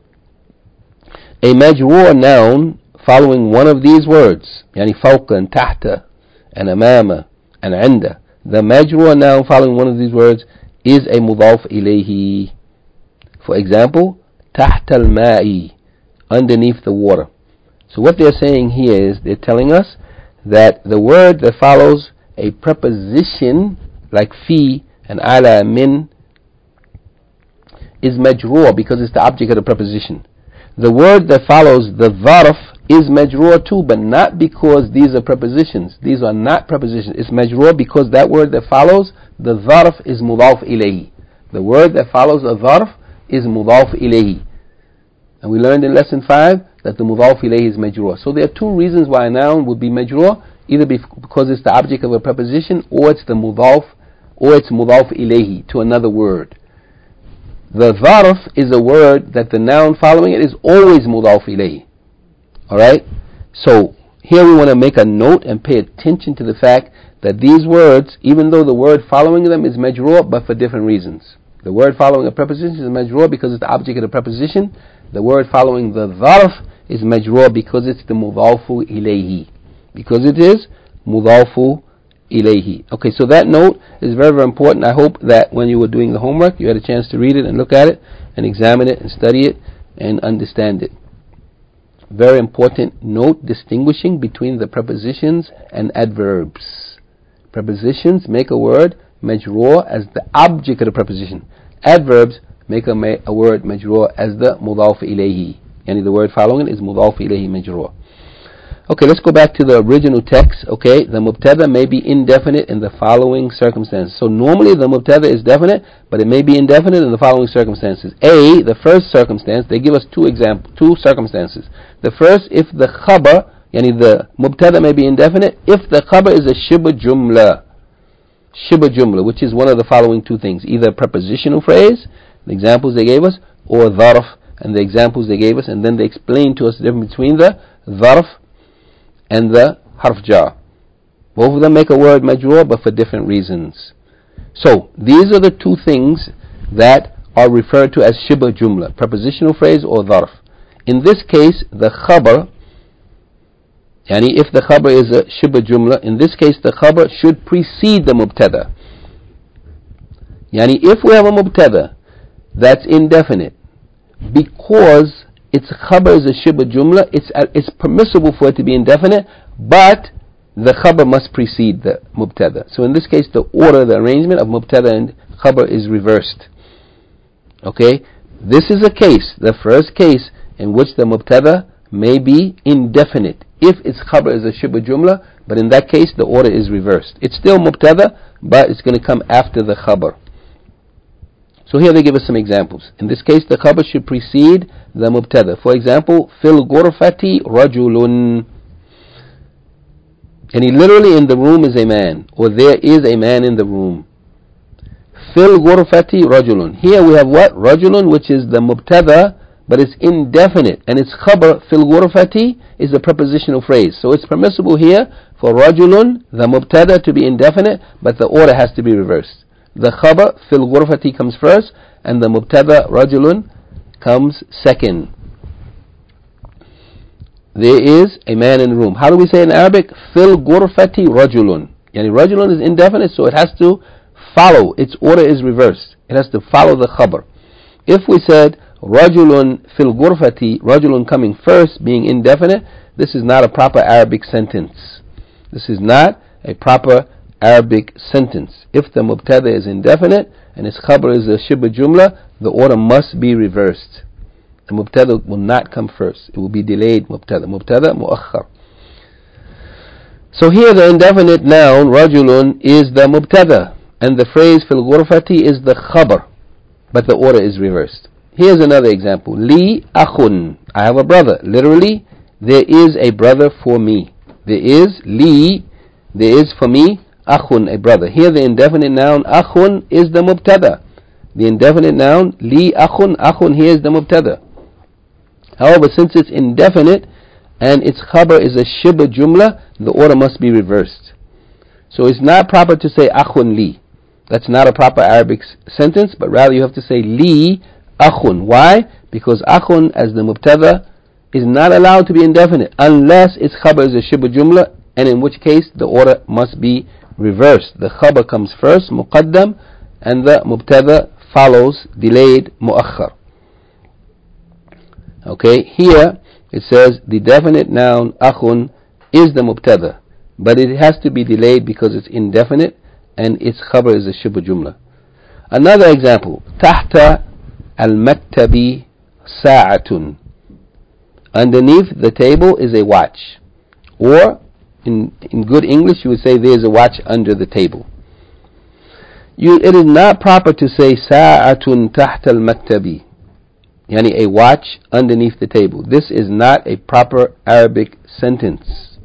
A majrur noun following one of these words, yani fawqa and tahta and amama and inda, the majrur noun following one of these words is a mudaf ilayhi. For example, tahta al-ma'i, underneath the water. So what they're saying here is they're telling us that the word that follows a preposition like fi and ala and min is majrur because it's the object of the preposition. The word that follows the dharf is majrur too, but not because these are prepositions. These are not prepositions. It's majrur because that word that follows the dharf is mudaf ilayhi. The word that follows a dharf is mudaf ilayhi. And we learned in lesson five that the mudaf ilayhi is majrur. So there are two reasons why a noun would be majrur, either because it's the object of a preposition, or it's the mudaf, or it's mudaf ilayhi to another word. The dharf is a word that the noun following it is always mudaf ilayhi. Alright? So here we want to make a note and pay attention to the fact that these words, even though the word following them is majrur, but for different reasons. The word following a preposition is majrur because it's the object of the preposition. The word following the dharf is majrur because it's the mudafu ilayhi. Because it is mudafu ilayhi. Okay, so that note is very, very important. I hope that when you were doing the homework, you had a chance to read it and look at it and examine it and study it and understand it. Very important note distinguishing between the prepositions and adverbs. Prepositions make a word majrur as the object of the preposition. Adverbs make a, ma- a word majrur as the mudaf ilayhi. Yani the word following it is mudaf ilayhi majrur. Okay, let's go back to the original text. Okay, the mubtada may be indefinite in the following circumstances. So normally the mubtada is definite, but it may be indefinite in the following circumstances. A, the first circumstance, they give us two example, two circumstances. The first, if the khabar, yani the mubtada may be indefinite, if the khabar is a shibh jumla, shibh jumla, which is one of the following two things, either a prepositional phrase, the examples they gave us, or dharf, and the examples they gave us, and then they explain to us the difference between the dharf and the harf jar. Both of them make a word majrur, but for different reasons. So these are the two things that are referred to as shibh jumla, prepositional phrase or dharf. In this case, the khabar, yani if the khabar is a shibh jumla, in this case the khabar should precede the mubtada. Yani if we have a mubtada that's indefinite, because its khabar is a shibh jumla, it's, uh, it's permissible for it to be indefinite, but the khabar must precede the mubtada. So in this case, the order, the arrangement of mubtada and khabar is reversed. Okay? This is a case, the first case, in which the mubtada may be indefinite, if its khabar is a shibh jumla, but in that case, the order is reversed. It's still mubtada, but it's going to come after the khabar. So here they give us some examples. In this case, the khabar should precede the mubtada. For example, fil ghurfati rajulun. And he literally in the room is a man, or there is a man in the room. Fil ghurfati rajulun. Here we have what? Rajulun, which is the mubtada, but it's indefinite. And its khabar, fil ghurfati, is a prepositional phrase. So it's permissible here for rajulun, the mubtada, to be indefinite, but the order has to be reversed. The khabar, fil ghurfati, comes first, and the mubtada, rajulun, comes second. There is a man in the room. How do we say in Arabic? Fil ghurfati rajulun. Yani rajulun is indefinite, so it has to follow. Its order is reversed. It has to follow the khabar. If we said rajulun fil ghurfati, rajulun coming first, being indefinite, this is not a proper Arabic sentence. This is not a proper Arabic sentence. If the mubtada is indefinite and its khabar is a shibh jumla, the order must be reversed. The mubtada will not come first. It will be delayed mubtada. Mubtada muakhar. So here the indefinite noun rajulun is the mubtada, and the phrase fil ghurfati is the khabar, but the order is reversed. Here's another example. Li akhun. I have a brother. Literally, there is a brother for me. There is li, there is for me, akhun, a brother. Here the indefinite noun akhun is the mubtada. The indefinite noun li akhun, akhun here is the mubtada. However, since it's indefinite and its khabar is a shibh jumla, the order must be reversed. So it's not proper to say akhun li. That's not a proper Arabic sentence, but rather you have to say li akhun. Why? Because akhun as the mubtada is not allowed to be indefinite unless its khabar is a shibh jumla, and in which case the order must be reversed. The khabar comes first, muqaddam, and the mubtada follows, delayed, muakhar. Okay, here it says the definite noun akhun is the mubtada, but it has to be delayed because it's indefinite and its khabar is a shibh jumla. Another example, tahta al-maktabi sa'atun. Underneath the table is a watch. Or, in, in good English, you would say there is a watch under the table. You, it is not proper to say sa'atun tahta al-maktabi, yani a watch underneath the table. This is not a proper Arabic sentence.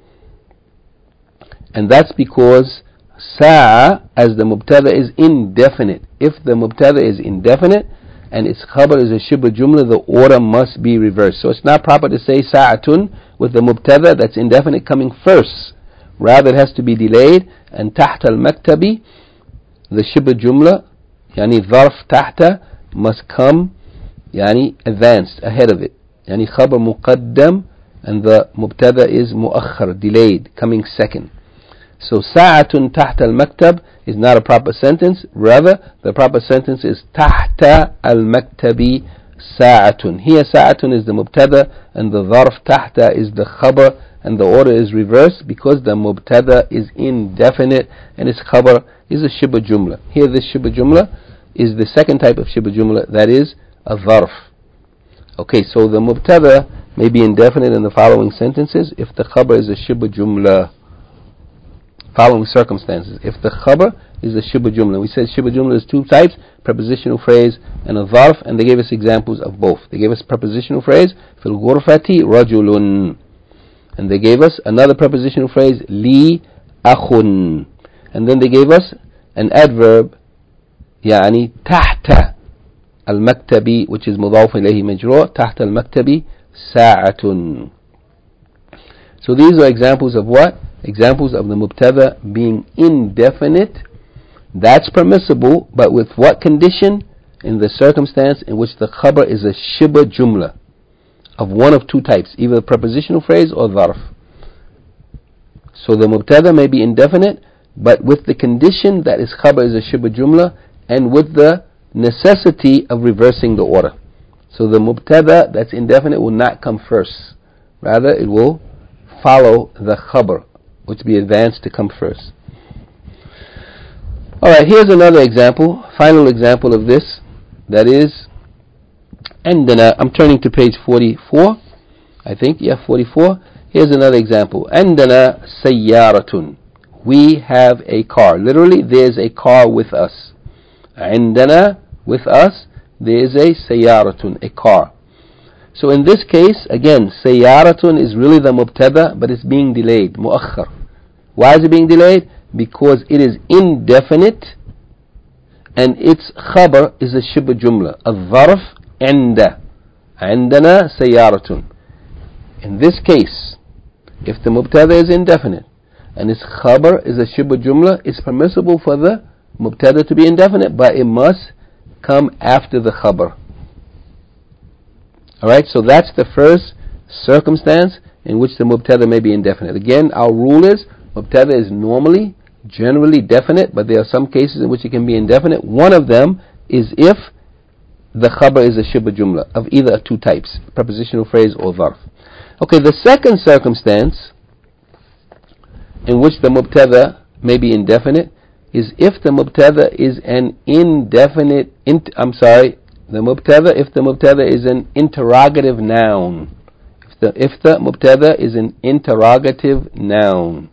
And that's because sa'a as the mubtada is indefinite. If the mubtada is indefinite and its khabar is a shibh jumla, the order must be reversed. So it's not proper to say sa'atun with the mubtada that's indefinite coming first. Rather it has to be delayed, and tahta al-maktabi, the shibh jumla, yani dharf tahta, must come yani advanced, ahead of it. Yani khabar muqaddam, and the mubtada is muakhar, delayed, coming second. So sa'atun tahta al-maktab is not a proper sentence. Rather, the proper sentence is tahta al-maktabi sa'atun. Here sa'atun is the mubtada and the dharf tahta is the khabar, and the order is reversed because the mubtada is indefinite and its khabar is a shibh jumla. Here this shibh jumla is the second type of shibh jumla, that is a dharf. Okay, so the mubtada may be indefinite in the following sentences if the khabar is a shibh jumla. Following circumstances. If the khabar is a shibh jumla. We said shibh jumla is two types, prepositional phrase and a dharf, and they gave us examples of both. They gave us prepositional phrase, fil ghurfati rajulun. And they gave us another prepositional phrase, li akhun. And then they gave us an adverb, yani tahta al-maktabi, which is mudaf ilayhi majrur, tahta al-maktabi sa'atun. So these are examples of what? Examples of the mubtada being indefinite. That's permissible, but with what condition? In the circumstance in which the khabar is a shibh jumla of one of two types, either a prepositional phrase or dharf. So the mubtada may be indefinite, but with the condition that its khabar is a shibh jumla and with the necessity of reversing the order. So the mubtada that's indefinite will not come first. Rather, it will follow the khabar, which be advanced to come first. Alright, here's another example, final example of this. That is, عندنا, I'm turning to page forty-four, I think, yeah, forty-four. Here's another example. عندنا سيارة. We have a car. Literally, there's a car with us. عندنا with us, there is a sayyaratun, a car. So in this case, again, sayyaratun is really the mubtada, but it's being delayed, mu'akhar. Why is it being delayed? Because it is indefinite, and its khabar is a shibh jumla. Al-dharf inda. عندنا سيارة. In this case, if the mubtada is indefinite and its khabar is a shibh jumla, it's permissible for the mubtada to be indefinite, but it must come after the khabar. Alright, so that's the first circumstance in which the mubtada may be indefinite. Again, our rule is mubtada is normally, generally definite, but there are some cases in which it can be indefinite. One of them is if the khabar is a shibh jumla of either two types, prepositional phrase or dharf. Okay, the second circumstance in which the mubtada may be indefinite is if the mubtada is an indefinite, int, I'm sorry, the mubtada, if the mubtada is an interrogative noun. If the, if the mubtada is an interrogative noun.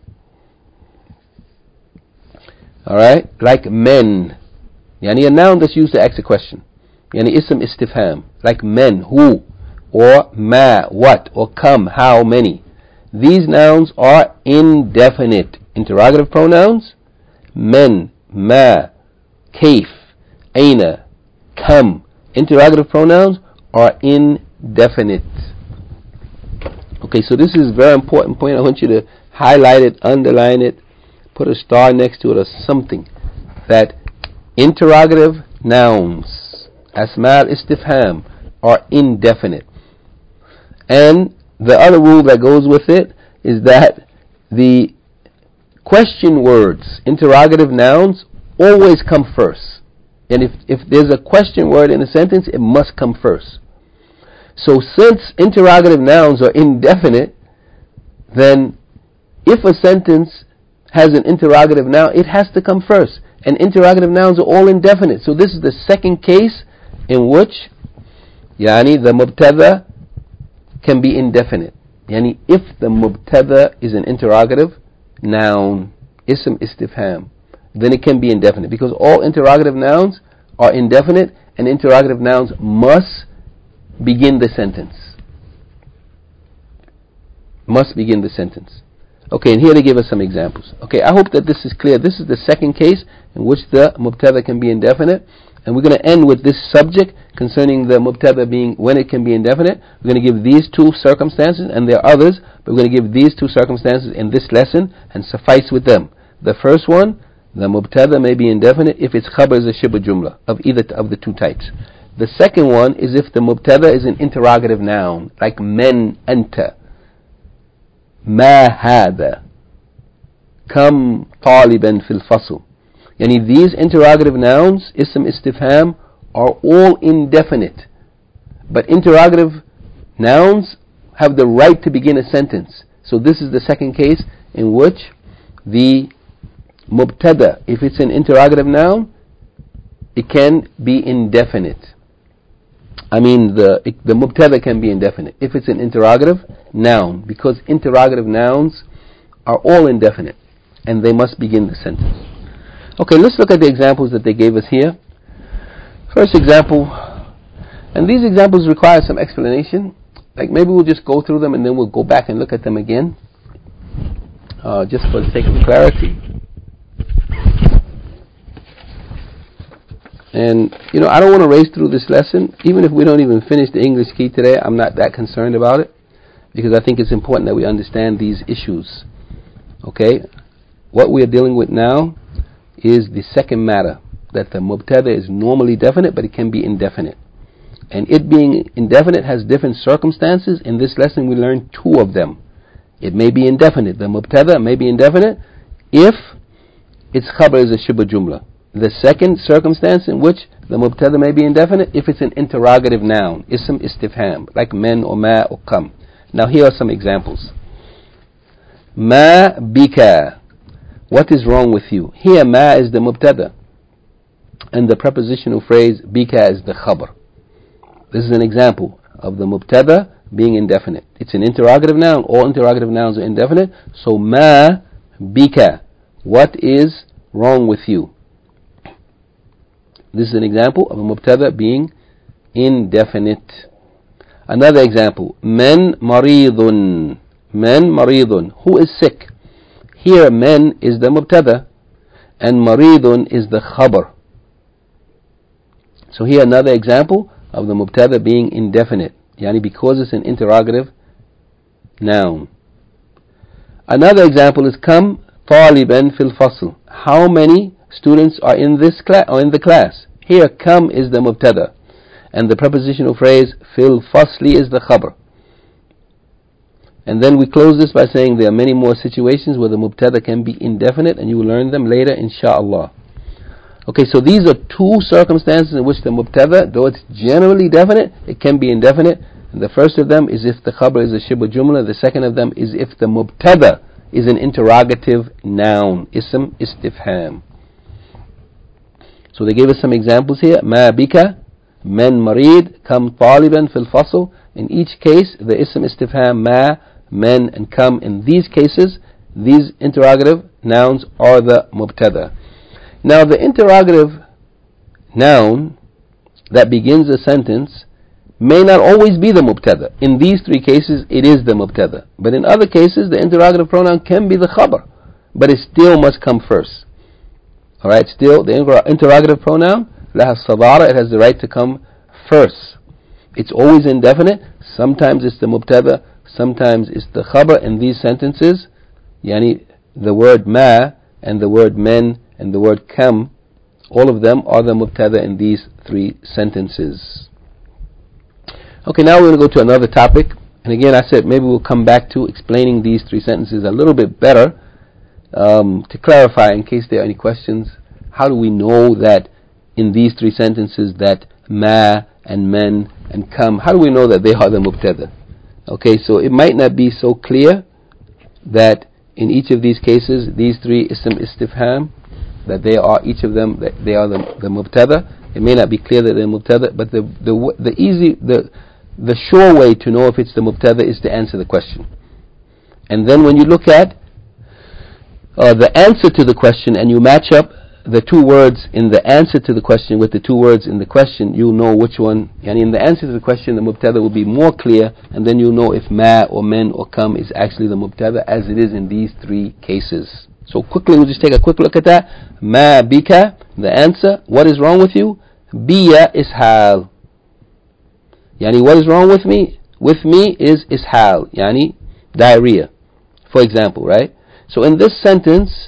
Alright, like men. Yani a noun that's used to ask a question. Yani ism istifham, like men, who, or ma, what, or come, how many. These nouns are indefinite. Interrogative pronouns, men, ma, kaif, aina, come. Interrogative pronouns are indefinite. Okay, so this is a very important point. I want you to highlight it, underline it, put a star next to it or something. That interrogative nouns, asma al-istifham, are indefinite. And the other rule that goes with it is that the question words, interrogative nouns, always come first. And if, if there's a question word in a sentence, it must come first. So since interrogative nouns are indefinite, then if a sentence has an interrogative noun, it has to come first. And interrogative nouns are all indefinite. So this is the second case in which yani the mubtada can be indefinite. Yani if the mubtada is an interrogative noun, ism istifham, then it can be indefinite, because all interrogative nouns are indefinite, and interrogative nouns must begin the sentence. Must begin the sentence. Okay, and here they give us some examples. Okay, I hope that this is clear. This is the second case in which the mubtada can be indefinite, and we're going to end with this subject concerning the mubtada being when it can be indefinite. We're going to give these two circumstances, and there are others, but we're going to give these two circumstances in this lesson and suffice with them. The first one, the mubtada may be indefinite if its khabar is a shibh jumla of either of the two types. The second one is if the mubtada is an interrogative noun, like men anta, ma hada, kam taliban fil fasl. Yani these interrogative nouns, ism istifham, are all indefinite. But interrogative nouns have the right to begin a sentence. So this is the second case in which the mubtada, if it's an interrogative noun, it can be indefinite. I mean, the the mubtada can be indefinite if it's an interrogative noun, because interrogative nouns are all indefinite and they must begin the sentence. Okay, let's look at the examples that they gave us here. First example, and these examples require some explanation. Like maybe we'll just go through them and then we'll go back and look at them again, uh, just for the sake of clarity. And, you know, I don't want to race through this lesson. Even if we don't even finish the English key today, I'm not that concerned about it, because I think it's important that we understand these issues. Okay? What we are dealing with now is the second matter, that the mubtada is normally definite, but it can be indefinite. And it being indefinite has different circumstances. In this lesson we learned two of them. It may be indefinite. The mubtada may be indefinite if its khabar is a shibh jumla. The second circumstance in which the mubtada may be indefinite, if it's an interrogative noun, ism istifham, like men or ma or kam. Now here are some examples. Ma bika, what is wrong with you? Here ma is the mubtada, and the prepositional phrase bika is the khabar. This is an example of the mubtada being indefinite. It's an interrogative noun. All interrogative nouns are indefinite. So ma bika, what is wrong with you? This is an example of a mubtada being indefinite. Another example, men maridun. Men maridun. Who is sick? Here men is the mubtada and maridun is the khabar. So here another example of the mubtada being indefinite, yani because it's an interrogative noun. Another example is kam taliban fil fasl. How many students are in this class or in the class? Here kam is the mubtada and the prepositional phrase fil fasli is the khabar. And then we close this by saying there are many more situations where the mubtada can be indefinite, and you will learn them later insha'Allah. Okay, so these are two circumstances in which the mubtada, though it's generally definite, it can be indefinite. And the first of them is if the khabar is a shibh jumla. The second of them is if the mubtada is an interrogative noun, ism istifham. So they gave us some examples here. Ma bika, men marid, kam taliban fil fasl. In each case, the ism istifham, ma, men, and kam, in these cases, these interrogative nouns are the mubtada. Now the interrogative noun that begins a sentence may not always be the mubtada. In these three cases, it is the mubtada. But in other cases, the interrogative pronoun can be the khabar, but it still must come first. Alright, still, the interrogative pronoun, laha sadara, it has the right to come first. It's always indefinite. Sometimes it's the mubtada, sometimes it's the khabar. In these sentences, yani the word ma and the word men and the word kam, all of them are the mubtada in these three sentences. Okay, now we're going to go to another topic. And again, I said maybe we'll come back to explaining these three sentences a little bit better um, to clarify in case there are any questions. How do we know that in these three sentences that ma and men and kam, how do we know that they are the mubtada? Okay, so it might not be so clear that in each of these cases, these three ism istifham, that they are each of them, that they are the, the mubtada. It may not be clear that they're mubtada, but the the the easy the the sure way to know if it's the mubtada is to answer the question. And then when you look at uh, the answer to the question and you match up the two words in the answer to the question with the two words in the question, you'll know which one. And in the answer to the question, the mubtada will be more clear, and then you'll know if ma or men or kam is actually the mubtada, as it is in these three cases. So quickly, we'll just take a quick look at that. Ma bika, the answer. What is wrong with you? Biya ishal. Yani, what is wrong with me? With me is ishal. Yani, diarrhea. For example, right? So in this sentence,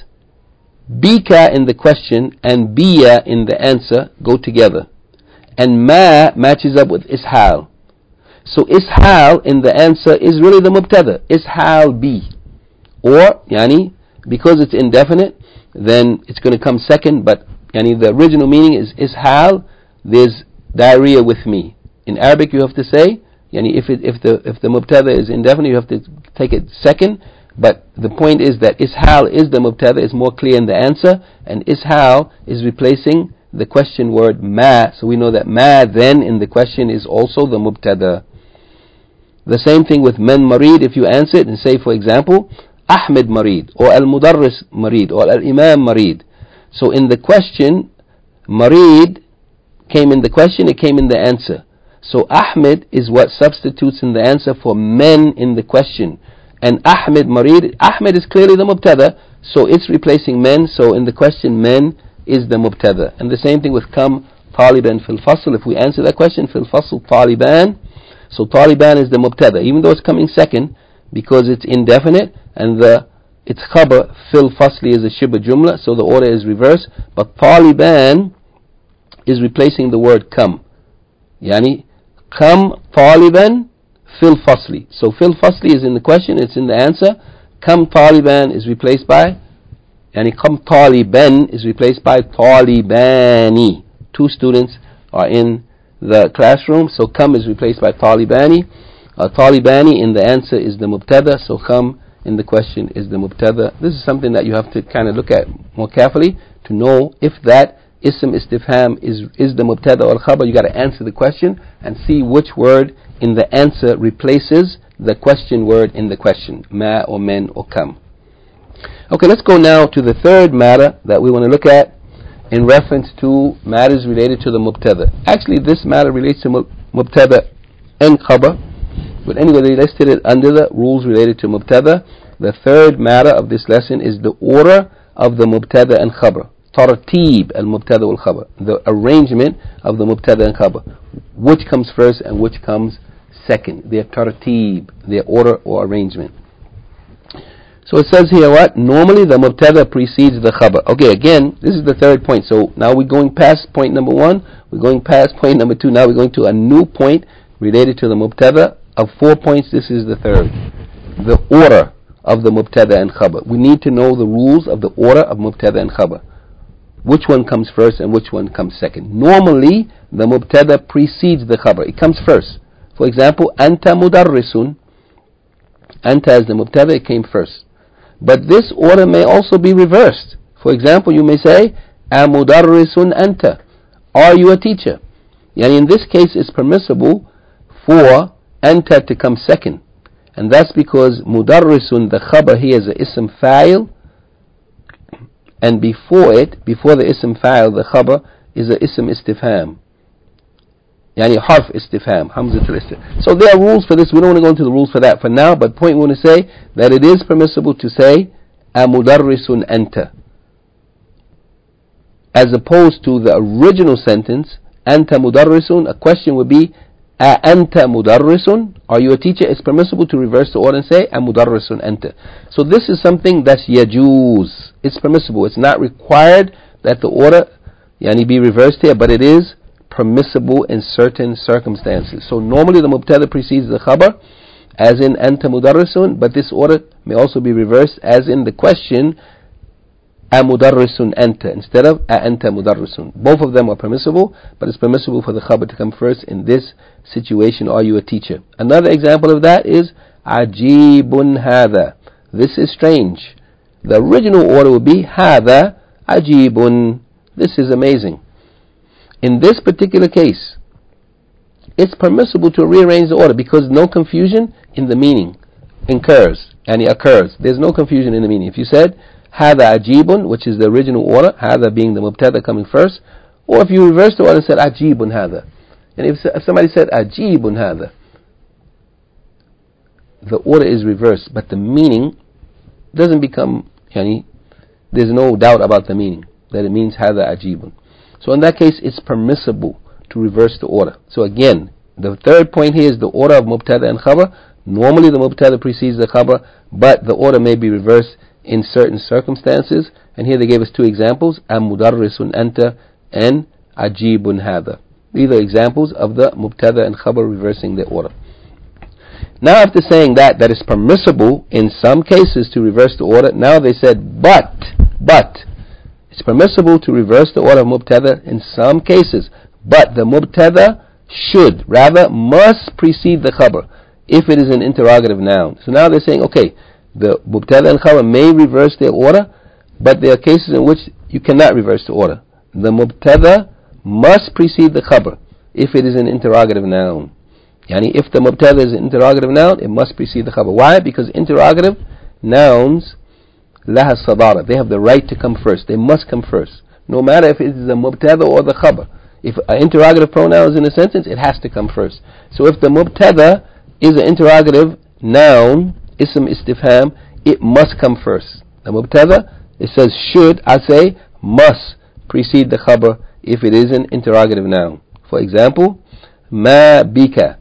bika in the question and biya in the answer go together. And ma matches up with ishal. So ishal in the answer is really the mubtada. Ishal bi. Or, yani, because it's indefinite, then it's going to come second, but yani, the original meaning is ishal, there's diarrhea with me. In Arabic you have to say, yani, if, it, if, the, if the mubtada is indefinite, you have to take it second. But the point is that ishal is the mubtada, is more clear in the answer, and ishal is replacing the question word ma, so we know that ma then in the question is also the mubtada. The same thing with men marid. If you answer it and say, for example, Ahmed marid, or al-mudarris marid, or al-imam marid. So in the question, marid came in the question, it came in the answer. So Ahmed is what substitutes in the answer for men in the question. And Ahmed marid, Ahmed is clearly the mubtada, so it's replacing men. So in the question, men is the mubtada. And the same thing with kam taliban fil fasl. If we answer that question, fil fasl taliban, so taliban is the mubtada, even though it's coming second because it's indefinite, and the its khabar fil fasli is a shibh jumla, so the order is reversed. But taliban is replacing the word kam, yani kam taliban fil fasli. So fil fasli is in the question, it's in the answer. Kam taliban is replaced by, yani kam taliban is replaced by talibani. Two students are in the classroom, so kam is replaced by talibani. Uh, talibani in the answer is the mubtada, so kam in the question is the mubtada. This is something that you have to kind of look at more carefully to know if that ism istifham is is the mubtada or khabar. You got to answer the question and see which word in the answer replaces the question word in the question, ma or men or kam. Okay, let's go now to the third matter that we want to look at, in reference to matters related to the mubtada. Actually, this matter relates to mubtada and khabar, but anyway, they listed it under the rules related to mubtada. The third matter of this lesson is the order of the mubtada and khabar. Tartib al-mubtada wal-khabar. The arrangement of the mubtada and khabar. Which comes first and which comes second. Their tartib, their order or arrangement. So it says here what? Normally the mubtada precedes the khabar. Okay, again, this is the third point. So now we're going past point number one. We're going past point number two. Now we're going to a new point related to the mubtada. Of four points, this is the third. The order of the mubtada and khabar. We need to know the rules of the order of mubtada and khabar. Which one comes first and which one comes second. Normally, the mubtada precedes the khabar. It comes first. For example, anta mudarrisun. Anta as the mubtada, it came first. But this order may also be reversed. For example, you may say, a mudarrisun anta. Are you a teacher? Yani in this case, it's permissible for anta to come second. And that's because mudarrisun, the khabar here is a ism fa'il. And before it, before the ism fa'il, the khabar is a ism istifham. Yani harf istifham, hamzatul istifham. So there are rules for this. We don't want to go into the rules for that for now, but point we want to say that it is permissible to say a mudarrisun anta, as opposed to the original sentence anta mudarrisun. A question would be a anta mudarrisun. Are you a teacher? It's permissible to reverse the order and say a mudarrisun anta. So this is something that's yajuz. It's permissible. It's not required that the order yani be reversed here, but it is permissible in certain circumstances. So normally the mubtada precedes the khabar, as in anta mudarrisun, but this order may also be reversed, as in the question a mudarrisun anta instead of a anta mudarrisun. Both of them are permissible, but it's permissible for the khabar to come first in this situation. Are you a teacher? Another example of that is ajibun hadha. This is strange. The original order would be hadha ajibun. This is amazing. In this particular case, it's permissible to rearrange the order because no confusion in the meaning occurs, and it occurs. There's no confusion in the meaning. If you said hada ajibun, which is the original order, hada being the mubtada coming first, or if you reverse the order and said ajibun hada, and if, if somebody said ajibun hada, the order is reversed, but the meaning doesn't become, yani, there's no doubt about the meaning, that it means hada ajibun. So in that case, it's permissible to reverse the order. So again, the third point here is the order of mubtada and khabar. Normally the mubtada precedes the khabar, but the order may be reversed in certain circumstances. And here they gave us two examples, am mudarrisun anta and ajibun hada. These are examples of the mubtada and khabar reversing the order. Now after saying that, that it's permissible in some cases to reverse the order, now they said, but, but, it's permissible to reverse the order of mubtada in some cases, but the mubtada should, rather must precede the khabar if it is an interrogative noun. So now they're saying, okay, the mubtada and khabar may reverse their order, but there are cases in which you cannot reverse the order. The mubtada must precede the khabar if it is an interrogative noun. Yani if the mubtada is an interrogative noun, it must precede the khabar. Why? Because interrogative nouns laha sadara, they have the right to come first. They must come first, no matter if it is the mubtada or the khabar. If an interrogative pronoun is in a sentence, it has to come first. So if the mubtada is an interrogative noun, ism istifham, it must come first. The mubtada, it says should, I say must precede the khabar if it is an interrogative noun. For example, ma bika.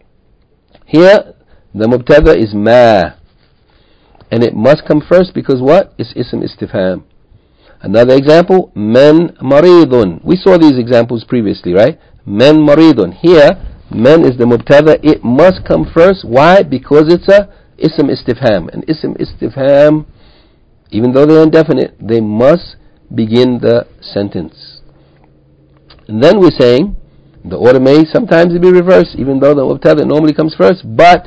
Here the mubtada is ma, and it must come first because what? It's ism istifham. Another example, men maridun. We saw these examples previously, right? Men maridun. Here, men is the mubtada. It must come first. Why? Because it's a ism istifham. And ism istifham, even though they're indefinite, they must begin the sentence. And then we're saying the order may sometimes be reversed, even though the mubtada normally comes first, but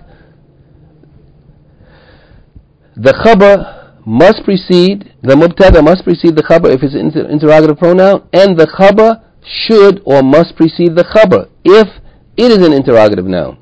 the khabar must precede, the mubtada must precede the khabar if it's an inter- interrogative pronoun, and the khabar should or must precede the khabar if it is an interrogative noun.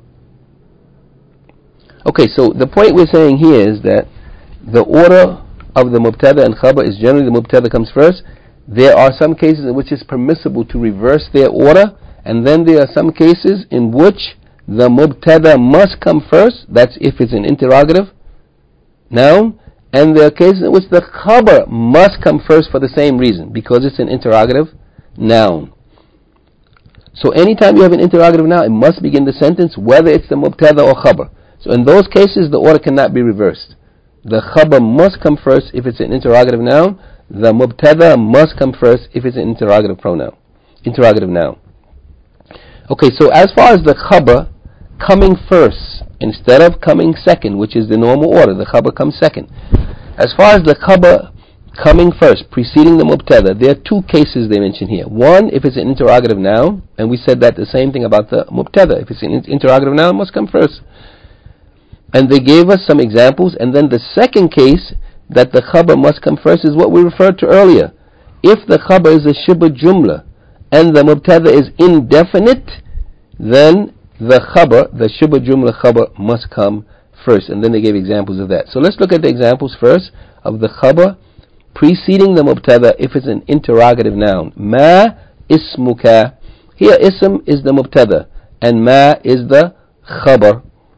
Okay, so the point we're saying here is that the order of the mubtada and khabar is generally the mubtada comes first, there are some cases in which it's permissible to reverse their order, and then there are some cases in which the mubtada must come first. That's if it's an interrogative noun. And there are cases in which the khabar must come first for the same reason, because it's an interrogative noun. So anytime you have an interrogative noun, it must begin the sentence whether it's the mubtada or khabar. So in those cases, the order cannot be reversed. The khabar must come first if it's an interrogative noun. The mubtada must come first if it's an interrogative pronoun, interrogative noun. Okay, so as far as the khabar coming first instead of coming second, which is the normal order, the khabar comes second. As far as the khabar coming first, preceding the mubtada, there are two cases they mention here. One, if it's an interrogative noun, and we said that the same thing about the mubtada. If it's an interrogative noun, it must come first. And they gave us some examples. And then the second case that the khabar must come first is what we referred to earlier. If the khabar is a shibh jumla and the mubtada is indefinite, then the khabar, the shibh jumla khabar, must come first. And then they gave examples of that. So let's look at the examples first of the khabar preceding the mubtada if it's an interrogative noun. Ma ismuka. Here ism is the mubtada and ma is the khabar.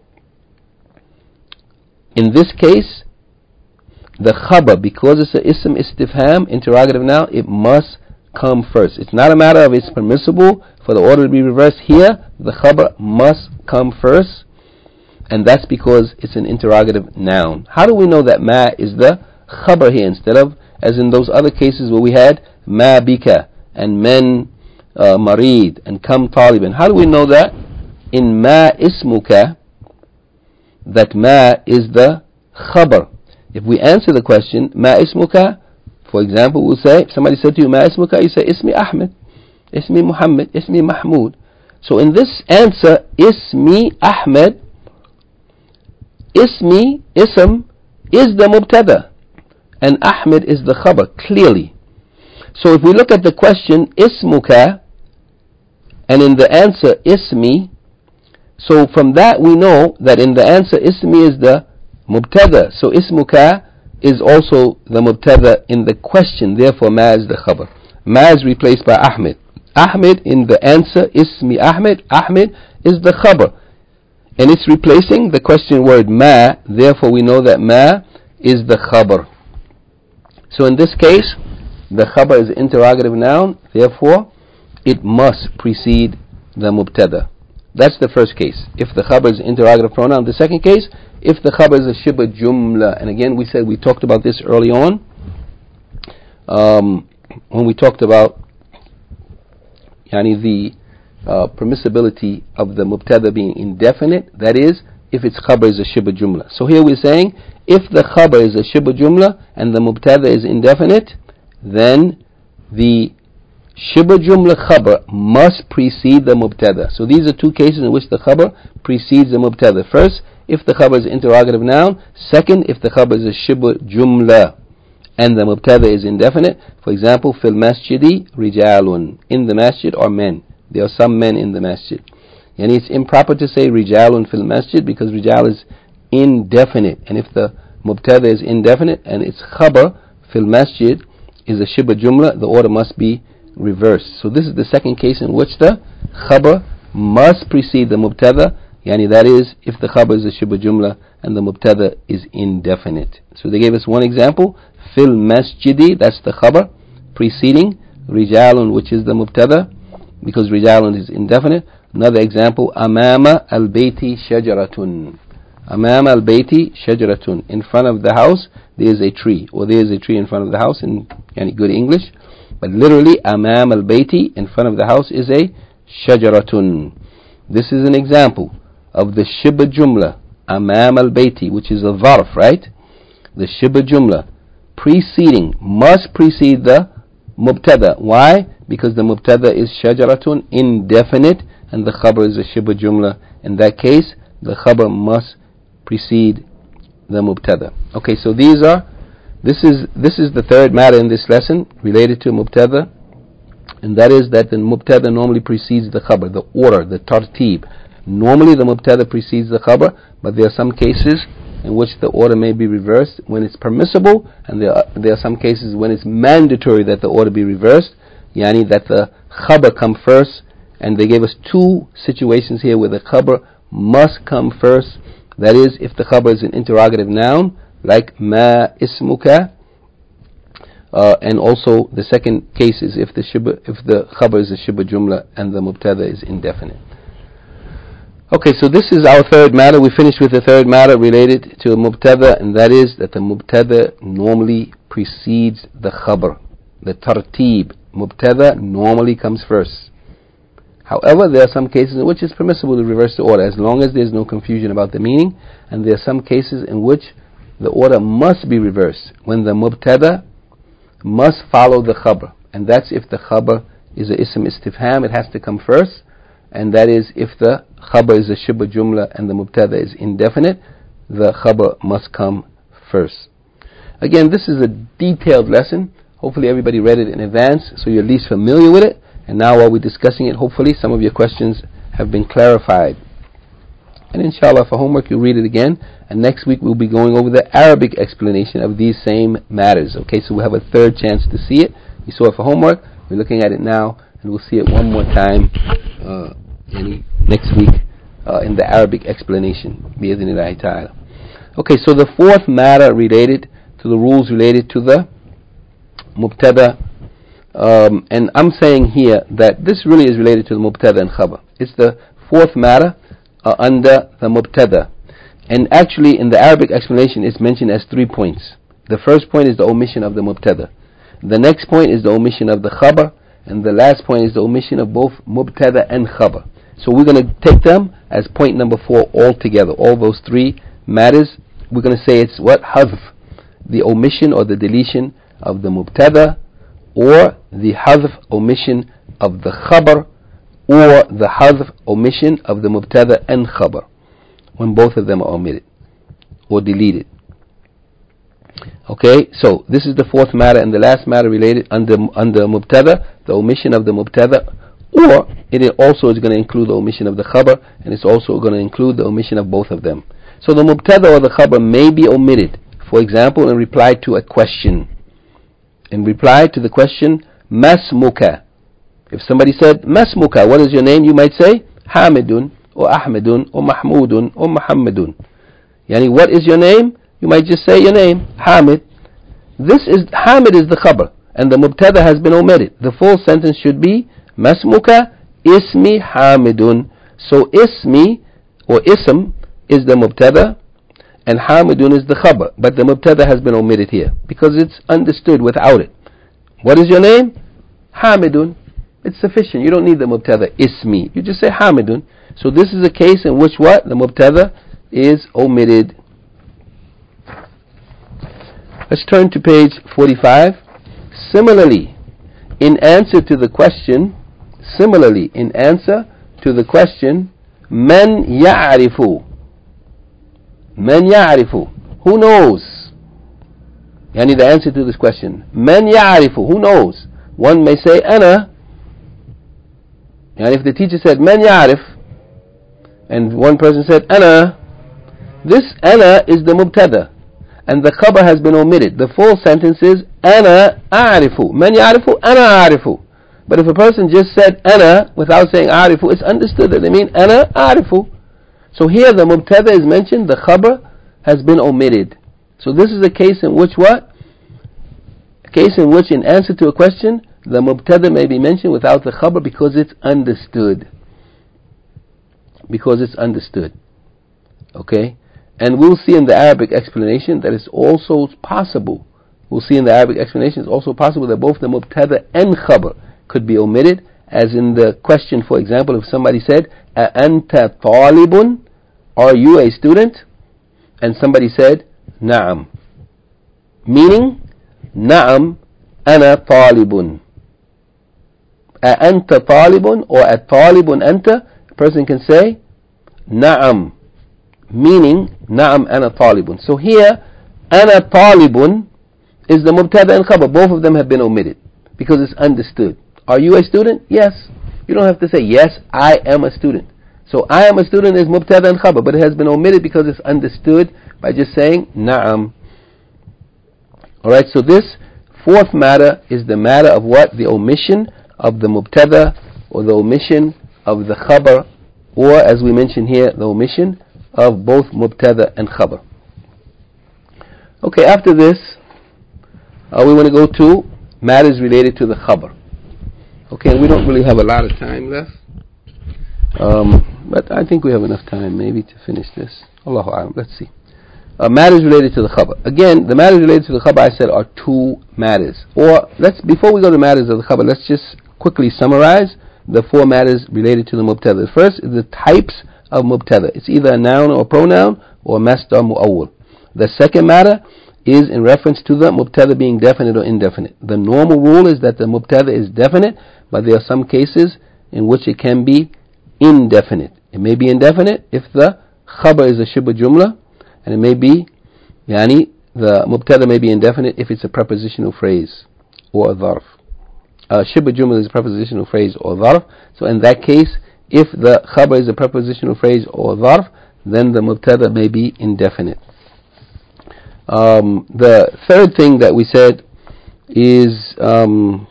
In this case, the khabar, because it's an ism istifham, interrogative noun, it must come first. It's not a matter of it's permissible for the order to be reversed. Here, the khabar must come first, and that's because it's an interrogative noun. How do we know that ma is the khabar here instead of, as in those other cases where we had ma bika and men uh, marid and kam taliban? How do we know that in ma ismuka that ma is the khabar? If we answer the question ma ismuka, for example, we'll say, if somebody said to you ma ismuka, you say ismi Ahmed, ismi Muhammad, ismi Mahmud. So in this answer, ismi Ahmed, ismi, ism, is the mubtada, and Ahmed is the khabar, clearly. So if we look at the question, ismuka, and in the answer, ismi, so from that we know that in the answer, ismi is the mubtada. So ismuka is also the mubtada in the question, therefore ma is the khabar. Ma is replaced by Ahmed. Ahmed in the answer, ismi Ahmed, Ahmed is the khabar. And it's replacing the question word ma, therefore we know that ma is the khabar. So in this case, the khabar is an interrogative noun, therefore it must precede the mubtada. That's the first case, if the khabar is an interrogative pronoun. The second case, if the khabar is a shibh jumla. And again, we said, we talked about this early on, um, when we talked about yani, the uh, permissibility of the mubtada being indefinite, that is, if its khabar is a shibh jumla. So here we're saying, if the khabar is a shibh jumla and the mubtada is indefinite, then the shibh jumla khabar must precede the mubtada. So these are two cases in which the khabar precedes the mubtada. First, if the khabar is an interrogative noun. Second, if the khabar is a shibh jumla and the mubtada is indefinite. For example, fil masjidi rijalun. In the masjid are men. There are some men in the masjid. And it's improper to say rijalun fil masjid because rijal is indefinite. And if the mubtada is indefinite and its khabar fil masjid is a shibh jumla, the order must be reversed. So this is the second case in which the khabar must precede the mubtada, yani that is, if the khabar is a shibh jumla and the mubtada is indefinite. So they gave us one example, fil masjidi, that's the khabar, preceding rijalun, which is the mubtada, because rijalun is indefinite. Another example, amama al-bayti shajaratun. Amama al-bayti shajaratun. In front of the house there is a tree, or there is a tree in front of the house in yani good English. But literally, amam al-bayti, in front of the house, is a shajaratun. This is an example of the shibh jumla, amam al-bayti, which is a dharf, right? The shibh jumla preceding, must precede the mubtada. Why? Because the mubtada is shajaratun, indefinite, and the khabar is a shibh jumla. In that case, the khabar must precede the mubtada. Okay, so these are This is this is the third matter in this lesson related to mubtada, and that is that the mubtada normally precedes the khabar, the order, the tartib. Normally the mubtada precedes the khabar, but there are some cases in which the order may be reversed when it's permissible, and there are, there are some cases when it's mandatory that the order be reversed, yani that the khabar come first. And they gave us two situations here where the khabar must come first. That is, if the khabar is an interrogative noun, like ma ismuka, uh, and also the second case is if the shibba, if the khabar is a shibba jumla and the mubtada is indefinite. Okay, so this is our third matter. We finished with the third matter related to a mubtada, and that is that the mubtada normally precedes the khabar. The tartib, mubtada normally comes first. However, there are some cases in which it's permissible to reverse the order as long as there's no confusion about the meaning, and there are some cases in which the order must be reversed when the mubtada must follow the khabar, and that's if the khabar is a ism istifham, it has to come first, and that is if the khabar is a shibba jumla and the mubtada is indefinite, the khabar must come first. Again, this is a detailed lesson. Hopefully everybody read it in advance, so you're at least familiar with it. And now while we're discussing it, hopefully some of your questions have been clarified. And inshallah for homework you'll read it again. And next week we'll be going over the Arabic explanation of these same matters. Okay, so we'll have a third chance to see it. You saw it for homework. We're looking at it now. And we'll see it one more time uh, any, next week uh, in the Arabic explanation. Bi-idhnillahi ta'ala. Okay, so the fourth matter related to the rules related to the mubtada. Um, and I'm saying here that this really is related to the mubtada and khabar. It's the fourth matter uh, under the mubtada. And actually in the Arabic explanation it's mentioned as three points. The first point is the omission of the mubtada. The next point is the omission of the khabar. And the last point is the omission of both mubtada and khabar. So we're going to take them as point number four all together. All those three matters, we're going to say it's what? Hadf. The omission or the deletion of the mubtada, or the hadf omission of the khabar, or the hadf omission of the mubtada and khabar, when both of them are omitted or deleted. Okay, so this is the fourth matter, and the last matter related under under mubtada, the omission of the mubtada, or it also is going to include the omission of the khabar, and it's also going to include the omission of both of them. So the mubtada or the khabar may be omitted, for example, in reply to a question. In reply to the question, Masmuka. If somebody said, Masmuka, what is your name? You might say, Hamidun, or Ahmedun, or Mahmudun, or Muhammadun. Yani, what is your name? You might just say your name, Hamid. This is, Hamid is the khabar, and the mubtada has been omitted. The full sentence should be, Masmuka, Ismi Hamidun. So Ismi, or Ism, is the mubtada, and Hamidun is the khabar, but the mubtada has been omitted here because it's understood without it. What is your name? Hamidun. It's sufficient. You don't need the mubtada ismi. You just say Hamidun. So this is a case in which what? The mubtada is omitted. Let's turn to page forty-five. Similarly, in answer to the question, similarly in answer to the question, Man ya'rifu. Man ya'rifu. Who knows? Yani the answer to this question. Man ya'rifu. Who knows? One may say, Ana. Yani if the teacher said, Man ya'rif, and one person said, Ana, this Ana is the mubtada, and the khabar has been omitted. The full sentence is, Ana a'rifu. Man ya'rifu, Ana a'rifu. But if a person just said, Ana, without saying a'rifu, it's understood that they mean, Ana a'rifu. So here the mubtada is mentioned, the khabar has been omitted. So this is a case in which what? A case in which in answer to a question, the mubtada may be mentioned without the khabar because it's understood. Because it's understood. Okay? And we'll see in the Arabic explanation that it's also possible. We'll see in the Arabic explanation it's also possible that both the mubtada and khabar could be omitted. As in the question, for example, if somebody said, أَأَنْتَ طَالِبٌ? Are you a student? And somebody said, Na'am. Meaning, Na'am, ana talibun. أَأَنْتَ طَالِبٌ? Or أَطَالِبٌ أَنْتَ? A person can say, Na'am. Meaning, Na'am, ana talibun. So here, ana talibun is the mubtada and khabar. Both of them have been omitted because it's understood. Are you a student? Yes. You don't have to say, yes, I am a student. So I am a student is mubtada and khabar, but it has been omitted because it's understood by just saying na'am. Alright, so this fourth matter is the matter of what? The omission of the mubtada, or the omission of the khabar, or as we mentioned here, the omission of both mubtada and khabar. Okay, after this, uh, we want to go to matters related to the khabar. Okay, and we don't really have a lot of time left, um, but I think we have enough time maybe to finish this. Allahu A'lam. Let's see. Uh, matters related to the khabar. Again, the matters related to the khabar, I said, are two matters. Or let's before we go to matters of the khabar, let's just quickly summarize the four matters related to the mubtada. The first is the types of mubtada. It's either a noun or a pronoun or masdar mu'awwal. The second matter is in reference to the mubtada being definite or indefinite. The normal rule is that the mubtada is definite, but there are some cases in which it can be indefinite. It may be indefinite if the khabar is a shibh jumla, and it may be, yani, the mubtada may be indefinite if it's a prepositional phrase or a dharf. Uh, shibh jumla is a prepositional phrase or dharf. So in that case, if the khabar is a prepositional phrase or dharf, then the mubtada may be indefinite. Um, the third thing that we said is um,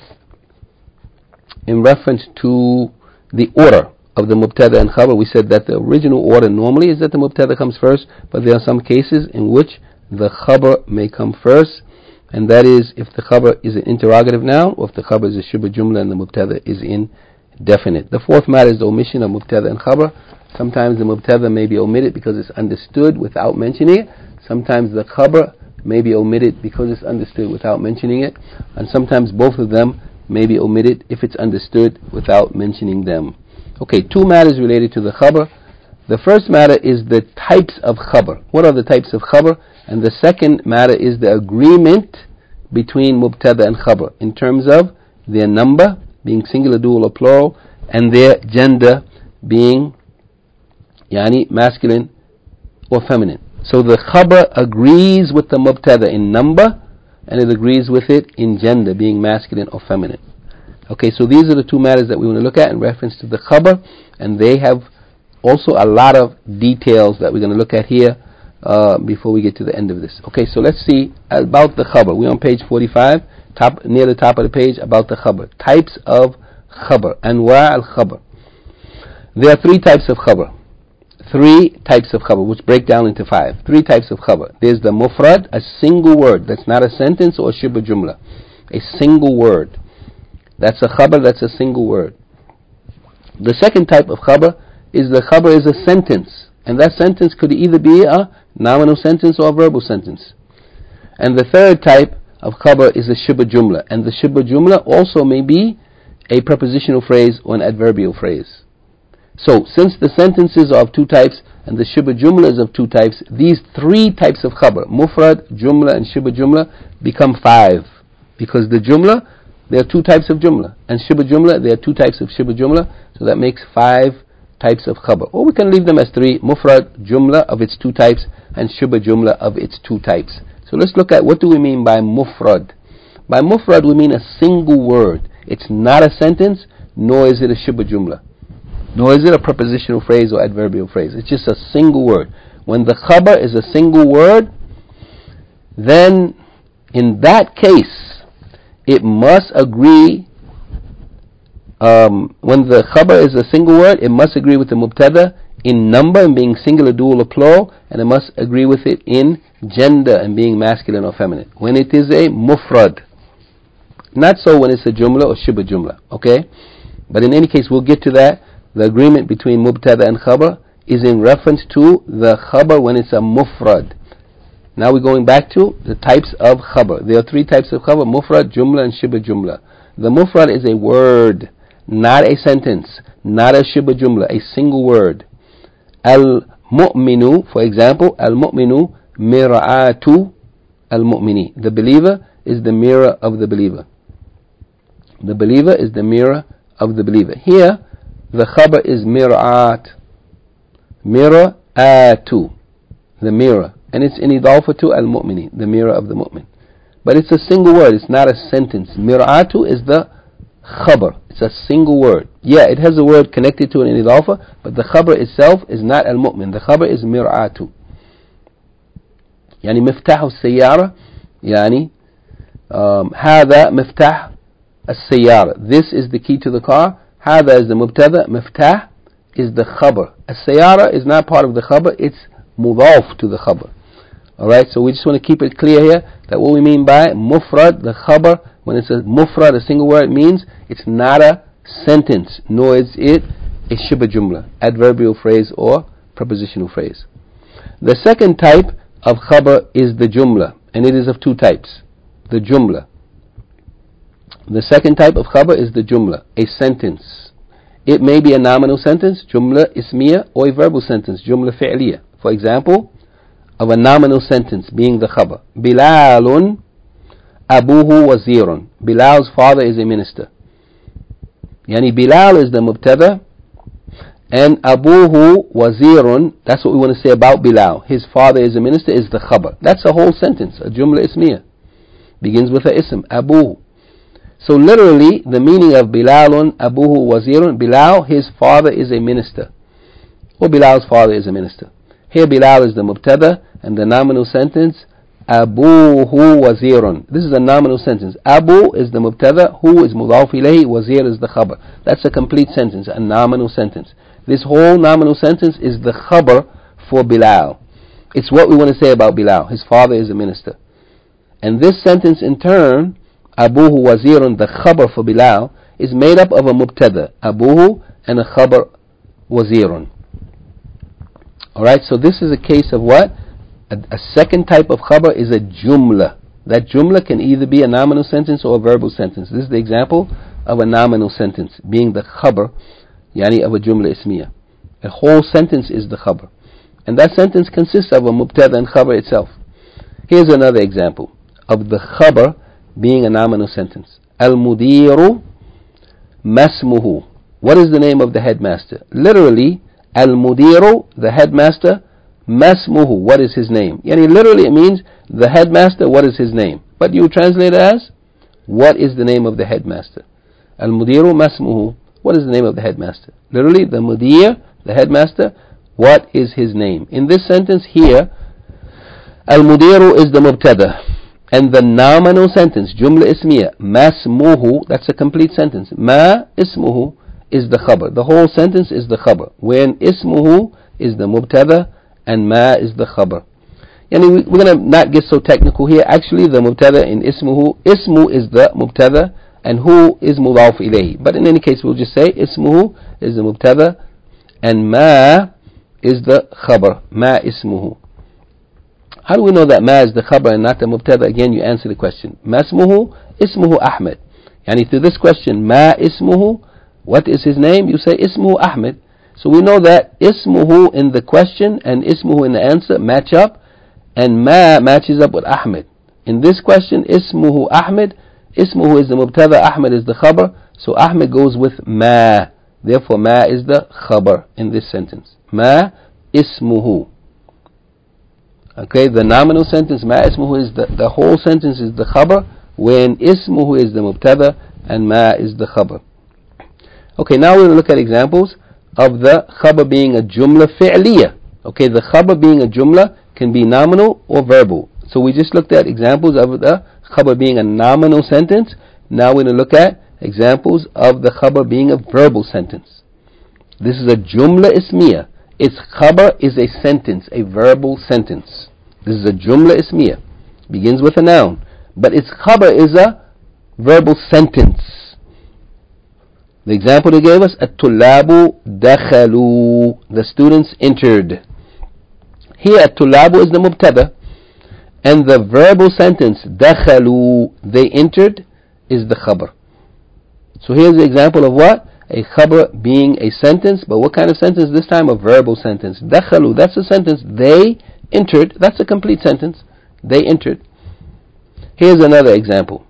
in reference to the order of the mubtada and khabar. We said that the original order normally is that the mubtada comes first, but there are some cases in which the khabar may come first, and that is if the khabar is an interrogative noun, or if the khabar is a shibh jumla and the mubtada is indefinite. The fourth matter is the omission of mubtada and khabar. Sometimes the mubtada may be omitted because it's understood without mentioning it. Sometimes the khabar may be omitted because it's understood without mentioning it. And sometimes both of them may be omitted if it's understood without mentioning them. Okay, two matters related to the khabar. The first matter is the types of khabar. What are the types of khabar? And the second matter is the agreement between mubtada and khabar in terms of their number, being singular, dual, or plural, and their gender, being yani masculine or feminine. So the khabar agrees with the mubtada in number, and it agrees with it in gender, being masculine or feminine. Okay, so these are the two matters that we want to look at in reference to the khabar, and they have also a lot of details that we're going to look at here uh, before we get to the end of this. Okay, so let's see about the khabar. We're on page forty-five, top near the top of the page, about the khabar. Types of khabar, anwa' al-khabar. There are three types of khabar. Three types of khabar, which break down into five. Three types of khabar. There's the mufrad, a single word. That's not a sentence or a shibh jumla. A single word. That's a khabar, that's a single word. The second type of khabar is the khabar is a sentence. And that sentence could either be a nominal sentence or a verbal sentence. And the third type of khabar is a shibh jumla. And the shibh jumla also may be a prepositional phrase or an adverbial phrase. So, since the sentences are of two types and the shibh jumla is of two types, these three types of khabar, mufrad, jumla, and shibh jumla, become five. Because the jumla, there are two types of jumla, and shibh jumla, there are two types of shibh jumla, so that makes five types of khabar. Or we can leave them as three, mufrad, jumla of its two types, and shibh jumla of its two types. So let's look at what do we mean by mufrad. By mufrad we mean a single word. It's not a sentence, nor is it a shibh jumla. Nor is it a prepositional phrase or adverbial phrase. It's just a single word. When the khabar is a single word, then in that case, it must agree, um, when the khabar is a single word, it must agree with the mubtada in number and being singular, dual, or plural, and it must agree with it in gender and being masculine or feminine. When it is a mufrad. Not so when it's a jumla or shibh jumla, okay? But in any case, we'll get to that. The agreement between mubtada and khabar is in reference to the khabar when it's a mufrad. Now we're going back to the types of khabar. There are three types of khabar, mufrad, jumla, and shibh jumla. The mufrad is a word, not a sentence, not a shibh jumla, a single word. Al-mu'minu, for example, al-mu'minu mira'atu al-mu'mini. The believer is the mirror of the believer. The believer is the mirror of the believer. Here, the khabar is mir'at. Mir'atu. The mirror. And it's in idafa to al-mu'mini, the mirror of the mu'min. But it's a single word, it's not a sentence. Mir'atu is the khabar. It's a single word. Yeah, it has a word connected to it in idafa, but the khabar itself is not al-mu'min. The khabar is mir'atu. يعني مفتاح السيارة يعني um, هذا مفتاح السيارة. This is the key to the car. هذا is the مبتدأ. مفتاح is the خبر. السيارة is not part of the خبر, it's مضاف to the خبر. Alright, so we just want to keep it clear here that what we mean by mufrad, the khabar, when it's a mufrad, a single word, means it's not a sentence, nor is it a shibha jumla, adverbial phrase or prepositional phrase. The second type of khabar is the jumla, and it is of two types. The jumla. The second type of khabar is the jumla, a sentence. It may be a nominal sentence, jumla ismiya, or a verbal sentence, jumla fi'liya. For example, of a nominal sentence being the khabar. Bilalun abuhu wazirun. Bilal's father is a minister. Yani Bilal is the mubtada, and abuhu wazirun, that's what we want to say about Bilal. His father is a minister, is the khabar. That's a whole sentence, a jumla ismiya. Begins with a ism, abuhu. So literally, the meaning of Bilalun abuhu wazirun, Bilal, his father is a minister. Or Bilal's father is a minister. Here Bilal is the mubtada, and the nominal sentence, Abuhu wazirun. This is a nominal sentence. Abu is the mubtada, hu is mudaf ilayhi, wazir is the khabar. That's a complete sentence, a nominal sentence. This whole nominal sentence is the khabar for Bilal. It's what we want to say about Bilal. His father is a minister. And this sentence in turn, Abuhu wazirun, the khabar for Bilal, is made up of a mubtada, Abuhu, and a khabar, wazirun. Alright, so this is a case of what? A, a second type of khabar is a jumla. That jumla can either be a nominal sentence or a verbal sentence. This is the example of a nominal sentence, being the khabar, yani of a jumla ismiya. A whole sentence is the khabar. And that sentence consists of a mubtada and khabar itself. Here's another example of the khabar being a nominal sentence. Al-mudiru masmuhu. What is the name of the headmaster? Literally, Al-Mudiru, the headmaster, Masmuhu, what is his name? Yani literally it means the headmaster, what is his name? But you translate it as, what is the name of the headmaster? Al-Mudiru Masmuhu, what is the name of the headmaster? Literally, the Mudir, the headmaster, what is his name? In this sentence here, Al-Mudiru is the mubtada, and the nominal sentence, Jumla Ismiya, Masmuhu, that's a complete sentence. Ma Ismuhu is the khabar. The whole sentence is the khabar. When ismuhu is the mubtada and ma is the khabar. Yani we, we're going to not get so technical here. Actually, the mubtada in ismuhu, ismu is the mubtada and hu is mudaf ilayhi. But in any case, we'll just say ismuhu is the mubtada and ma is the khabar. Ma ismuhu. How do we know that ma is the khabar and not the mubtada? Again, you answer the question. Ma ismuhu, ismuhu Ahmed. Yani to this question, ma ismuhu, what is his name? You say Ismuhu Ahmed. So we know that Ismuhu in the question and Ismuhu in the answer match up, and Ma matches up with Ahmed. In this question, Ismuhu Ahmed, Ismuhu is the mubtada, Ahmed is the khabar, so Ahmed goes with Ma. Therefore, Ma is the khabar in this sentence. Ma Ismuhu. Okay, the nominal sentence, Ma Ismuhu, is the, the whole sentence is the khabar, when Ismuhu is the mubtada and Ma is the khabar. Okay, now we're going to look at examples of the khabar being a jumla fi'liya. Okay, the khabar being a jumla can be nominal or verbal. So we just looked at examples of the khabar being a nominal sentence. Now we're going to look at examples of the khabar being a verbal sentence. This is a jumla ismiya. Its khabar is a sentence, a verbal sentence. This is a jumla ismiya. Begins with a noun. But its khabar is a verbal sentence. The example they gave us, At-Tullabu dakhalu, the students entered. Here, At-Tullabu is the mubtada, and the verbal sentence, dakhalu, they entered, is the khabar. So here's the example of what? A khabar being a sentence, but what kind of sentence? This time a verbal sentence. Dakhalu, that's a sentence. They entered, that's a complete sentence. They entered. Here's another example.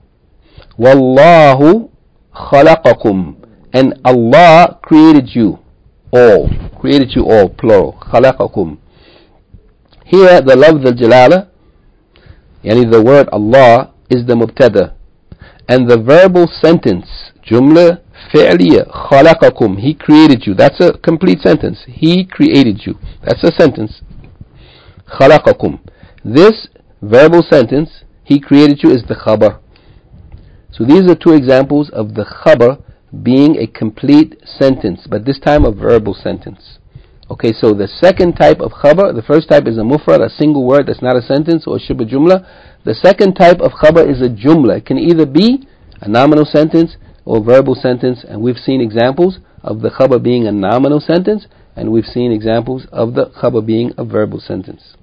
Wallahu khalaqakum. And Allah created you all. Created you all, plural. خَلَقَكُمْ. Here, the lafz al-jalala, yani the word Allah, is the mubtada. And the verbal sentence, jumla fi'liya, خَلَقَكُمْ. He created you. That's a complete sentence. He created you. That's a sentence. خَلَقَكُمْ. This verbal sentence, He created you, is the khabar. So these are two examples of the khabar being a complete sentence, but this time a verbal sentence. Okay, so the second type of khabar, the first type is a mufrad, a single word that's not a sentence, or shibh jumla. The second type of khabar is a jumla. It can either be a nominal sentence or a verbal sentence, and we've seen examples of the khabar being a nominal sentence, and we've seen examples of the khabar being a verbal sentence.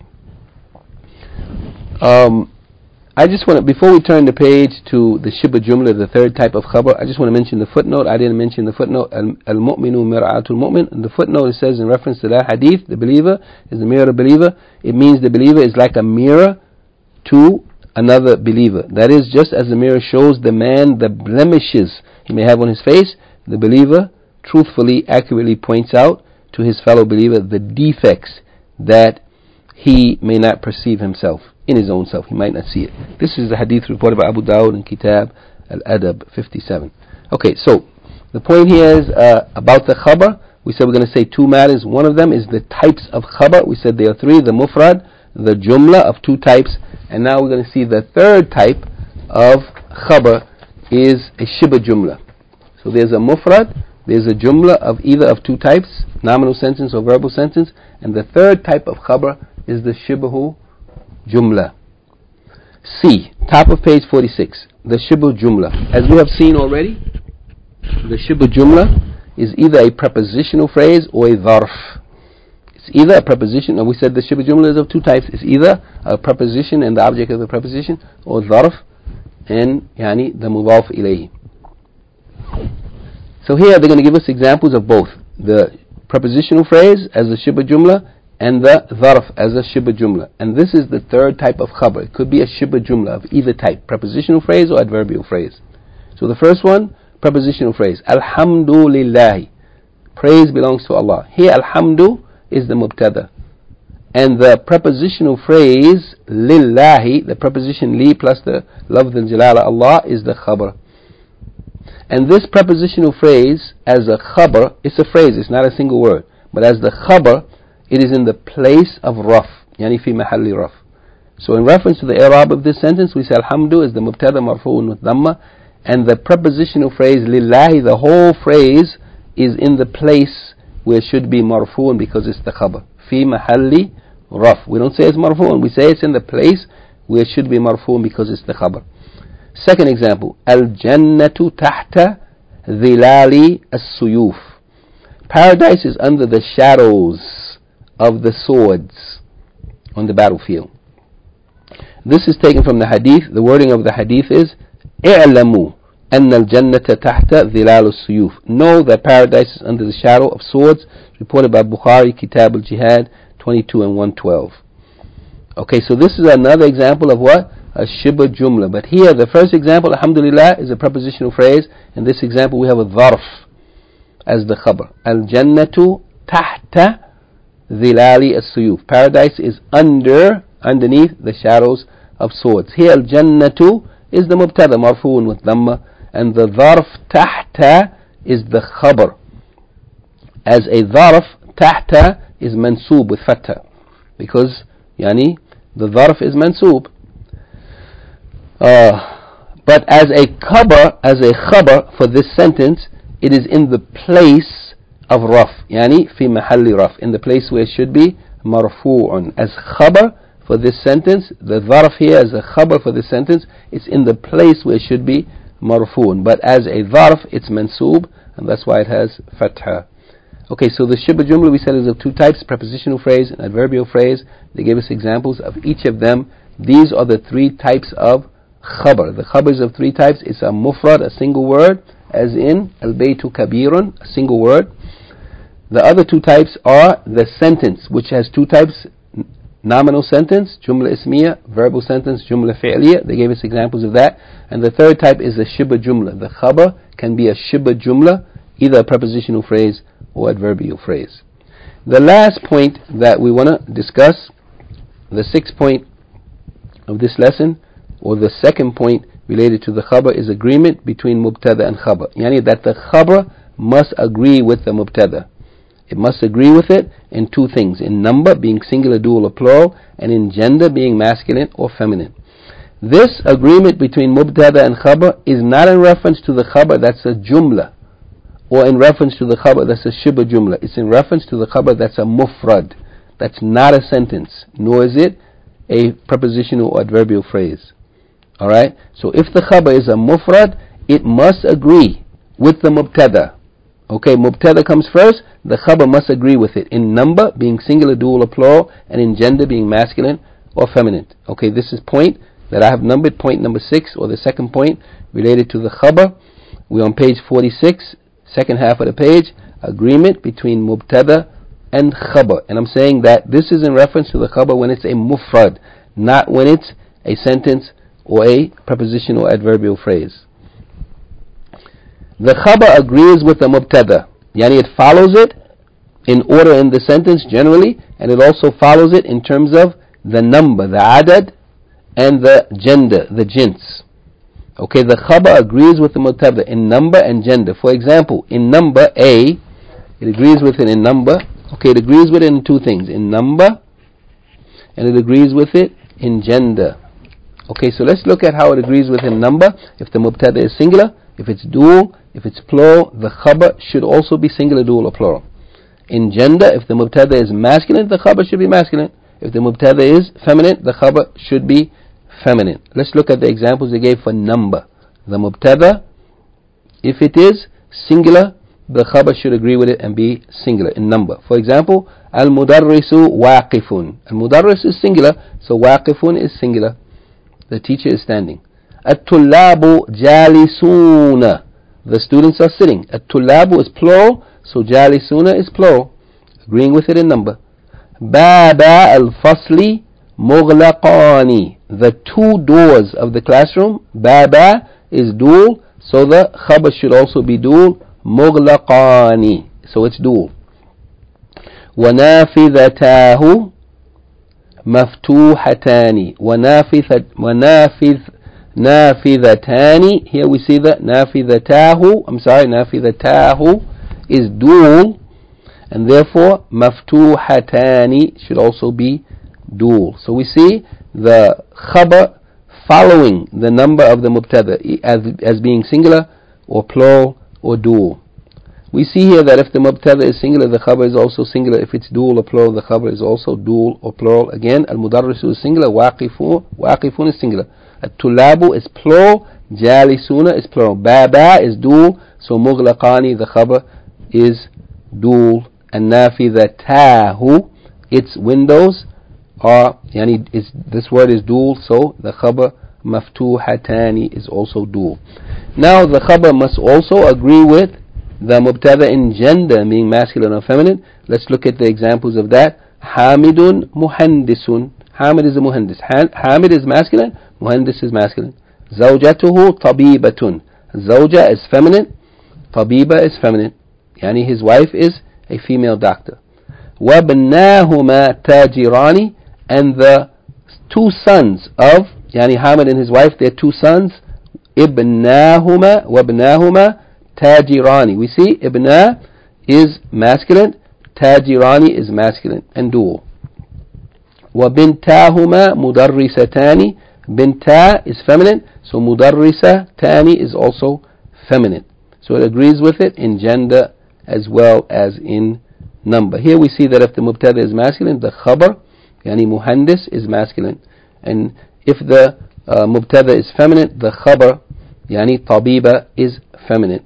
Um, I just want to, before we turn the page to the shibh jumla, the third type of khabar, I just want to mention the footnote. I didn't mention the footnote. Al-mu'minu mir'atul mu'min. In the footnote it says in reference to that hadith, the believer is the mirror of the believer. It means the believer is like a mirror to another believer. That is, just as the mirror shows the man the blemishes he may have on his face, the believer truthfully, accurately points out to his fellow believer the defects that he may not perceive himself in his own self. He might not see it. This is the hadith reported by Abu Dawud in Kitab Al-Adab fifty-seven. Okay, so the point here is uh, about the khabar. We said we're going to say two matters. One of them is the types of khabar. We said there are three: the mufrad, the jumla of two types, and now we're going to see the third type of khabar is a shibh jumla. So there's a mufrad, there's a jumla of either of two types, nominal sentence or verbal sentence, and the third type of khabar is the shibh jumla. C, top of page forty-six, the shibh jumla. As we have seen already, the shibh jumla is either a prepositional phrase or a dharf. It's either a preposition, and we said the shibh jumla is of two types. It's either a preposition and the object of the preposition, or dharf and yani the mudaf ilayhi. So here they're going to give us examples of both the prepositional phrase as a shibh jumla and the dharf as a shibh jumla. And this is the third type of khabar. It could be a shibh jumla of either type, prepositional phrase or adverbial phrase. So the first one, prepositional phrase, alhamdulillahi, praise belongs to Allah. Here alhamdu is the mubtada, and the prepositional phrase lillahi, the preposition li plus the lafz al-jalala Allah, is the khabar. And this prepositional phrase as a khabar, it's a phrase, it's not a single word, but as the khabar, it is in the place of raf, yani fi mahalli raf. So in reference to the i'rab of this sentence, we say alhamdu is the mubtada marfu'un with dhamma, and the prepositional phrase lillahi, the whole phrase is in the place where it should be marfu'un because it's the khabar. Fi mahalli raf. We don't say it's marfu'un, we say it's in the place where it should be marfu'un because it's the khabar. Second example, al-jannatu tahta dhilali as-suyuf. Paradise is under the shadows of the swords on the battlefield. This is taken from the hadith. The wording of the hadith is i'lamu anna al-jannata tahta dhilal as-suyuf. Know that paradise is under the shadow of swords. Reported by Bukhari, Kitab al-Jihad twenty-two and one twelve. Okay, so this is another example of what? A shibh jumla. But here, the first example, alhamdulillah, is a prepositional phrase. In this example, we have a dharf as the khabar. Al-jannatu tahta dhilali as-suyuf. Paradise is under, underneath the shadows of swords. Here, al-jannatu is the mubtada, marfu'un with dhamma, and the dharf tahta is the khabar. As a dharf, tahta is mansoob with fatha, because yani the dharf is mansoob. Uh, but as a khabar, as a khabar for this sentence, it is in the place of raf, yani fi mahalli raf, in the place where it should be marfu'un. As khabar for this sentence, the dharf here as a khabar for this sentence, it's in the place where it should be marfu'un. But as a dharf, it's mansoob, and that's why it has fatha. Okay, so the shibh jumla we said is of two types, prepositional phrase and adverbial phrase. They gave us examples of each of them. These are the three types of khabar. The khabar is of three types. It's a mufrad, a single word, as in al-baytu kabirun, a single word. The other two types are the sentence, which has two types, nominal sentence, jumla ismiya, verbal sentence, jumla fi'liya. They gave us examples of that. And the third type is the shibh jumla. The khabar can be a shibh jumla, either a prepositional phrase or adverbial phrase. The last point that we want to discuss, the sixth point of this lesson, or the second point related to the khabar, is agreement between mubtada and khabar. Yani that the khabar must agree with the mubtada. It must agree with it in two things: in number, being singular, dual, or plural, and in gender, being masculine or feminine. This agreement between mubtada and khabar is not in reference to the khabar that's a jumla, or in reference to the khabar that's a shibh jumla. It's in reference to the khabar that's a mufrad, that's not a sentence, nor is it a prepositional or adverbial phrase. Alright? So if the khabar is a mufrad, it must agree with the mubtada. Okay, mubtada comes first, the khabar must agree with it in number, being singular, dual, or plural, and in gender, being masculine or feminine. Okay, this is point that I have numbered, point number six, or the second point related to the khabar. We're on page forty-six, second half of the page, agreement between mubtada and khabar. And I'm saying that this is in reference to the khabar when it's a mufrad, not when it's a sentence or a preposition or adverbial phrase. The khabar agrees with the mubtada, yani it follows it in order in the sentence generally, and it also follows it in terms of the number, the adad, and the gender, the jins. Okay, the khabar agrees with the mubtada in number and gender. For example, in number A, it agrees with it in number. Okay, it agrees with it in two things: in number, and it agrees with it in gender. Okay, so let's look at how it agrees with in number. If the mubtada is singular, if it's dual, if it's plural, the khabar should also be singular, dual, or plural. In gender, if the mubtada is masculine, the khabar should be masculine. If the mubtada is feminine, the khabar should be feminine. Let's look at the examples they gave for number. The mubtada, if it is singular, the khabar should agree with it and be singular in number. For example, al-mudarrisu waqifun. Al-mudarris is singular, so waqifun is singular. The teacher is standing. At-tullabu jalisuna. The students are sitting. At-tullabu is plural, so jalisuna is plural, agreeing with it in number. Baba al-fasli mughlaqani. The two doors of the classroom, baba is dual, so the khabar should also be dual, mughlaqani, so it's dual. وَنَافِذَتَاهُ مَفْتُوحَتَانِ وَنَافِذ نَافِذَتَانِ. Here we see that نَافِذَتَاهُ, I'm sorry, نَافِذَتَاهُ is dual, and therefore مَفْتُوحَتَانِ should also be dual. So we see the khabar following the number of the mubtada as, as being singular or plural or dual. We see here that if the mubtada is singular, the khabar is also singular. If it's dual or plural, the khabar is also dual or plural. Again, al-mudarrisu is singular, waqifun, waqifun is singular. At-tullabu is plural, jalisuna is plural. Baba is dual, so mughlaqani, the khabar, is dual. And nafidhatahu, its windows are, yani, is, this word is dual, so the khabar maftuhatani is also dual. Now the khabar must also agree with the mubtada in gender, being masculine or feminine. Let's look at the examples of that. Hamidun muhandisun. Hamid is a muhandis. Hamid is masculine, muhandis is masculine. Zawjatuhu tabibatun. Zawja is feminine, tabiba is feminine, yani his wife is a female doctor. وَابْنَاهُمَا تَاجِرَانِ. And the two sons of, yani Hamid and his wife, their two sons, ibnahuma, wabnahuma tajirani. We see ibna is masculine, tajirani is masculine and dual. وَبِنْتَاهُمَا مُدَرِّسَتَانِ. Binta is feminine, so mudarrisatani is also feminine. So it agrees with it in gender as well as in number. Here we see that if the mubtada is masculine, the khabar, yani muhandis, is masculine. And if the uh, mubtada is feminine, the khabar, yani tabiba, is feminine.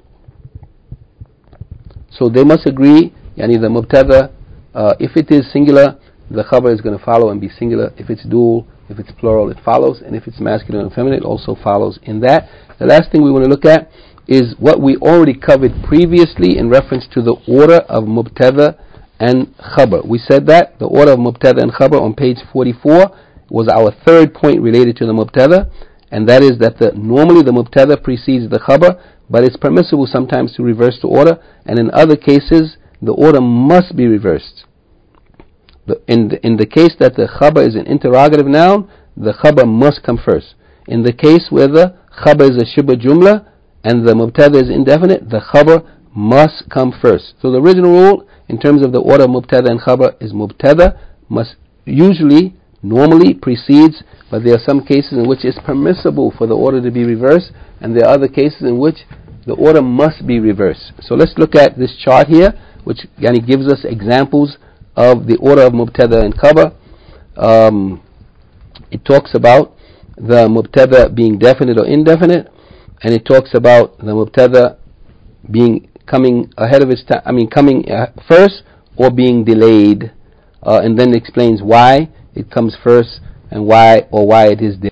So they must agree, yani the mubtada, uh, if it is singular, the khabar is going to follow and be singular. If it's dual, if it's plural, it follows. And if it's masculine and feminine, it also follows in that. The last thing we want to look at is what we already covered previously in reference to the order of mubtada and khabar. We said that the order of mubtada and khabar on page forty-four was our third point related to the mubtada, and that is that the, normally the mubtada precedes the khabar, but it's permissible sometimes to reverse the order, and in other cases the order must be reversed. The, in, the, in the case that the khabar is an interrogative noun, the khabar must come first. In the case where the khabar is a shibh jumla and the mubtada is indefinite, the khabar must come first. So the original rule in terms of the order of mubtada and khabar is mubtada must usually, normally precedes, but there are some cases in which it's permissible for the order to be reversed, and there are other cases in which the order must be reversed. So let's look at this chart here, which yani, gives us examples of the order of mubtada and khabar. Um, it talks about the mubtada being definite or indefinite, and it talks about the mubtada being coming ahead of its time, I mean coming uh, first or being delayed, uh, and then it explains why it comes first and why or why it is delayed.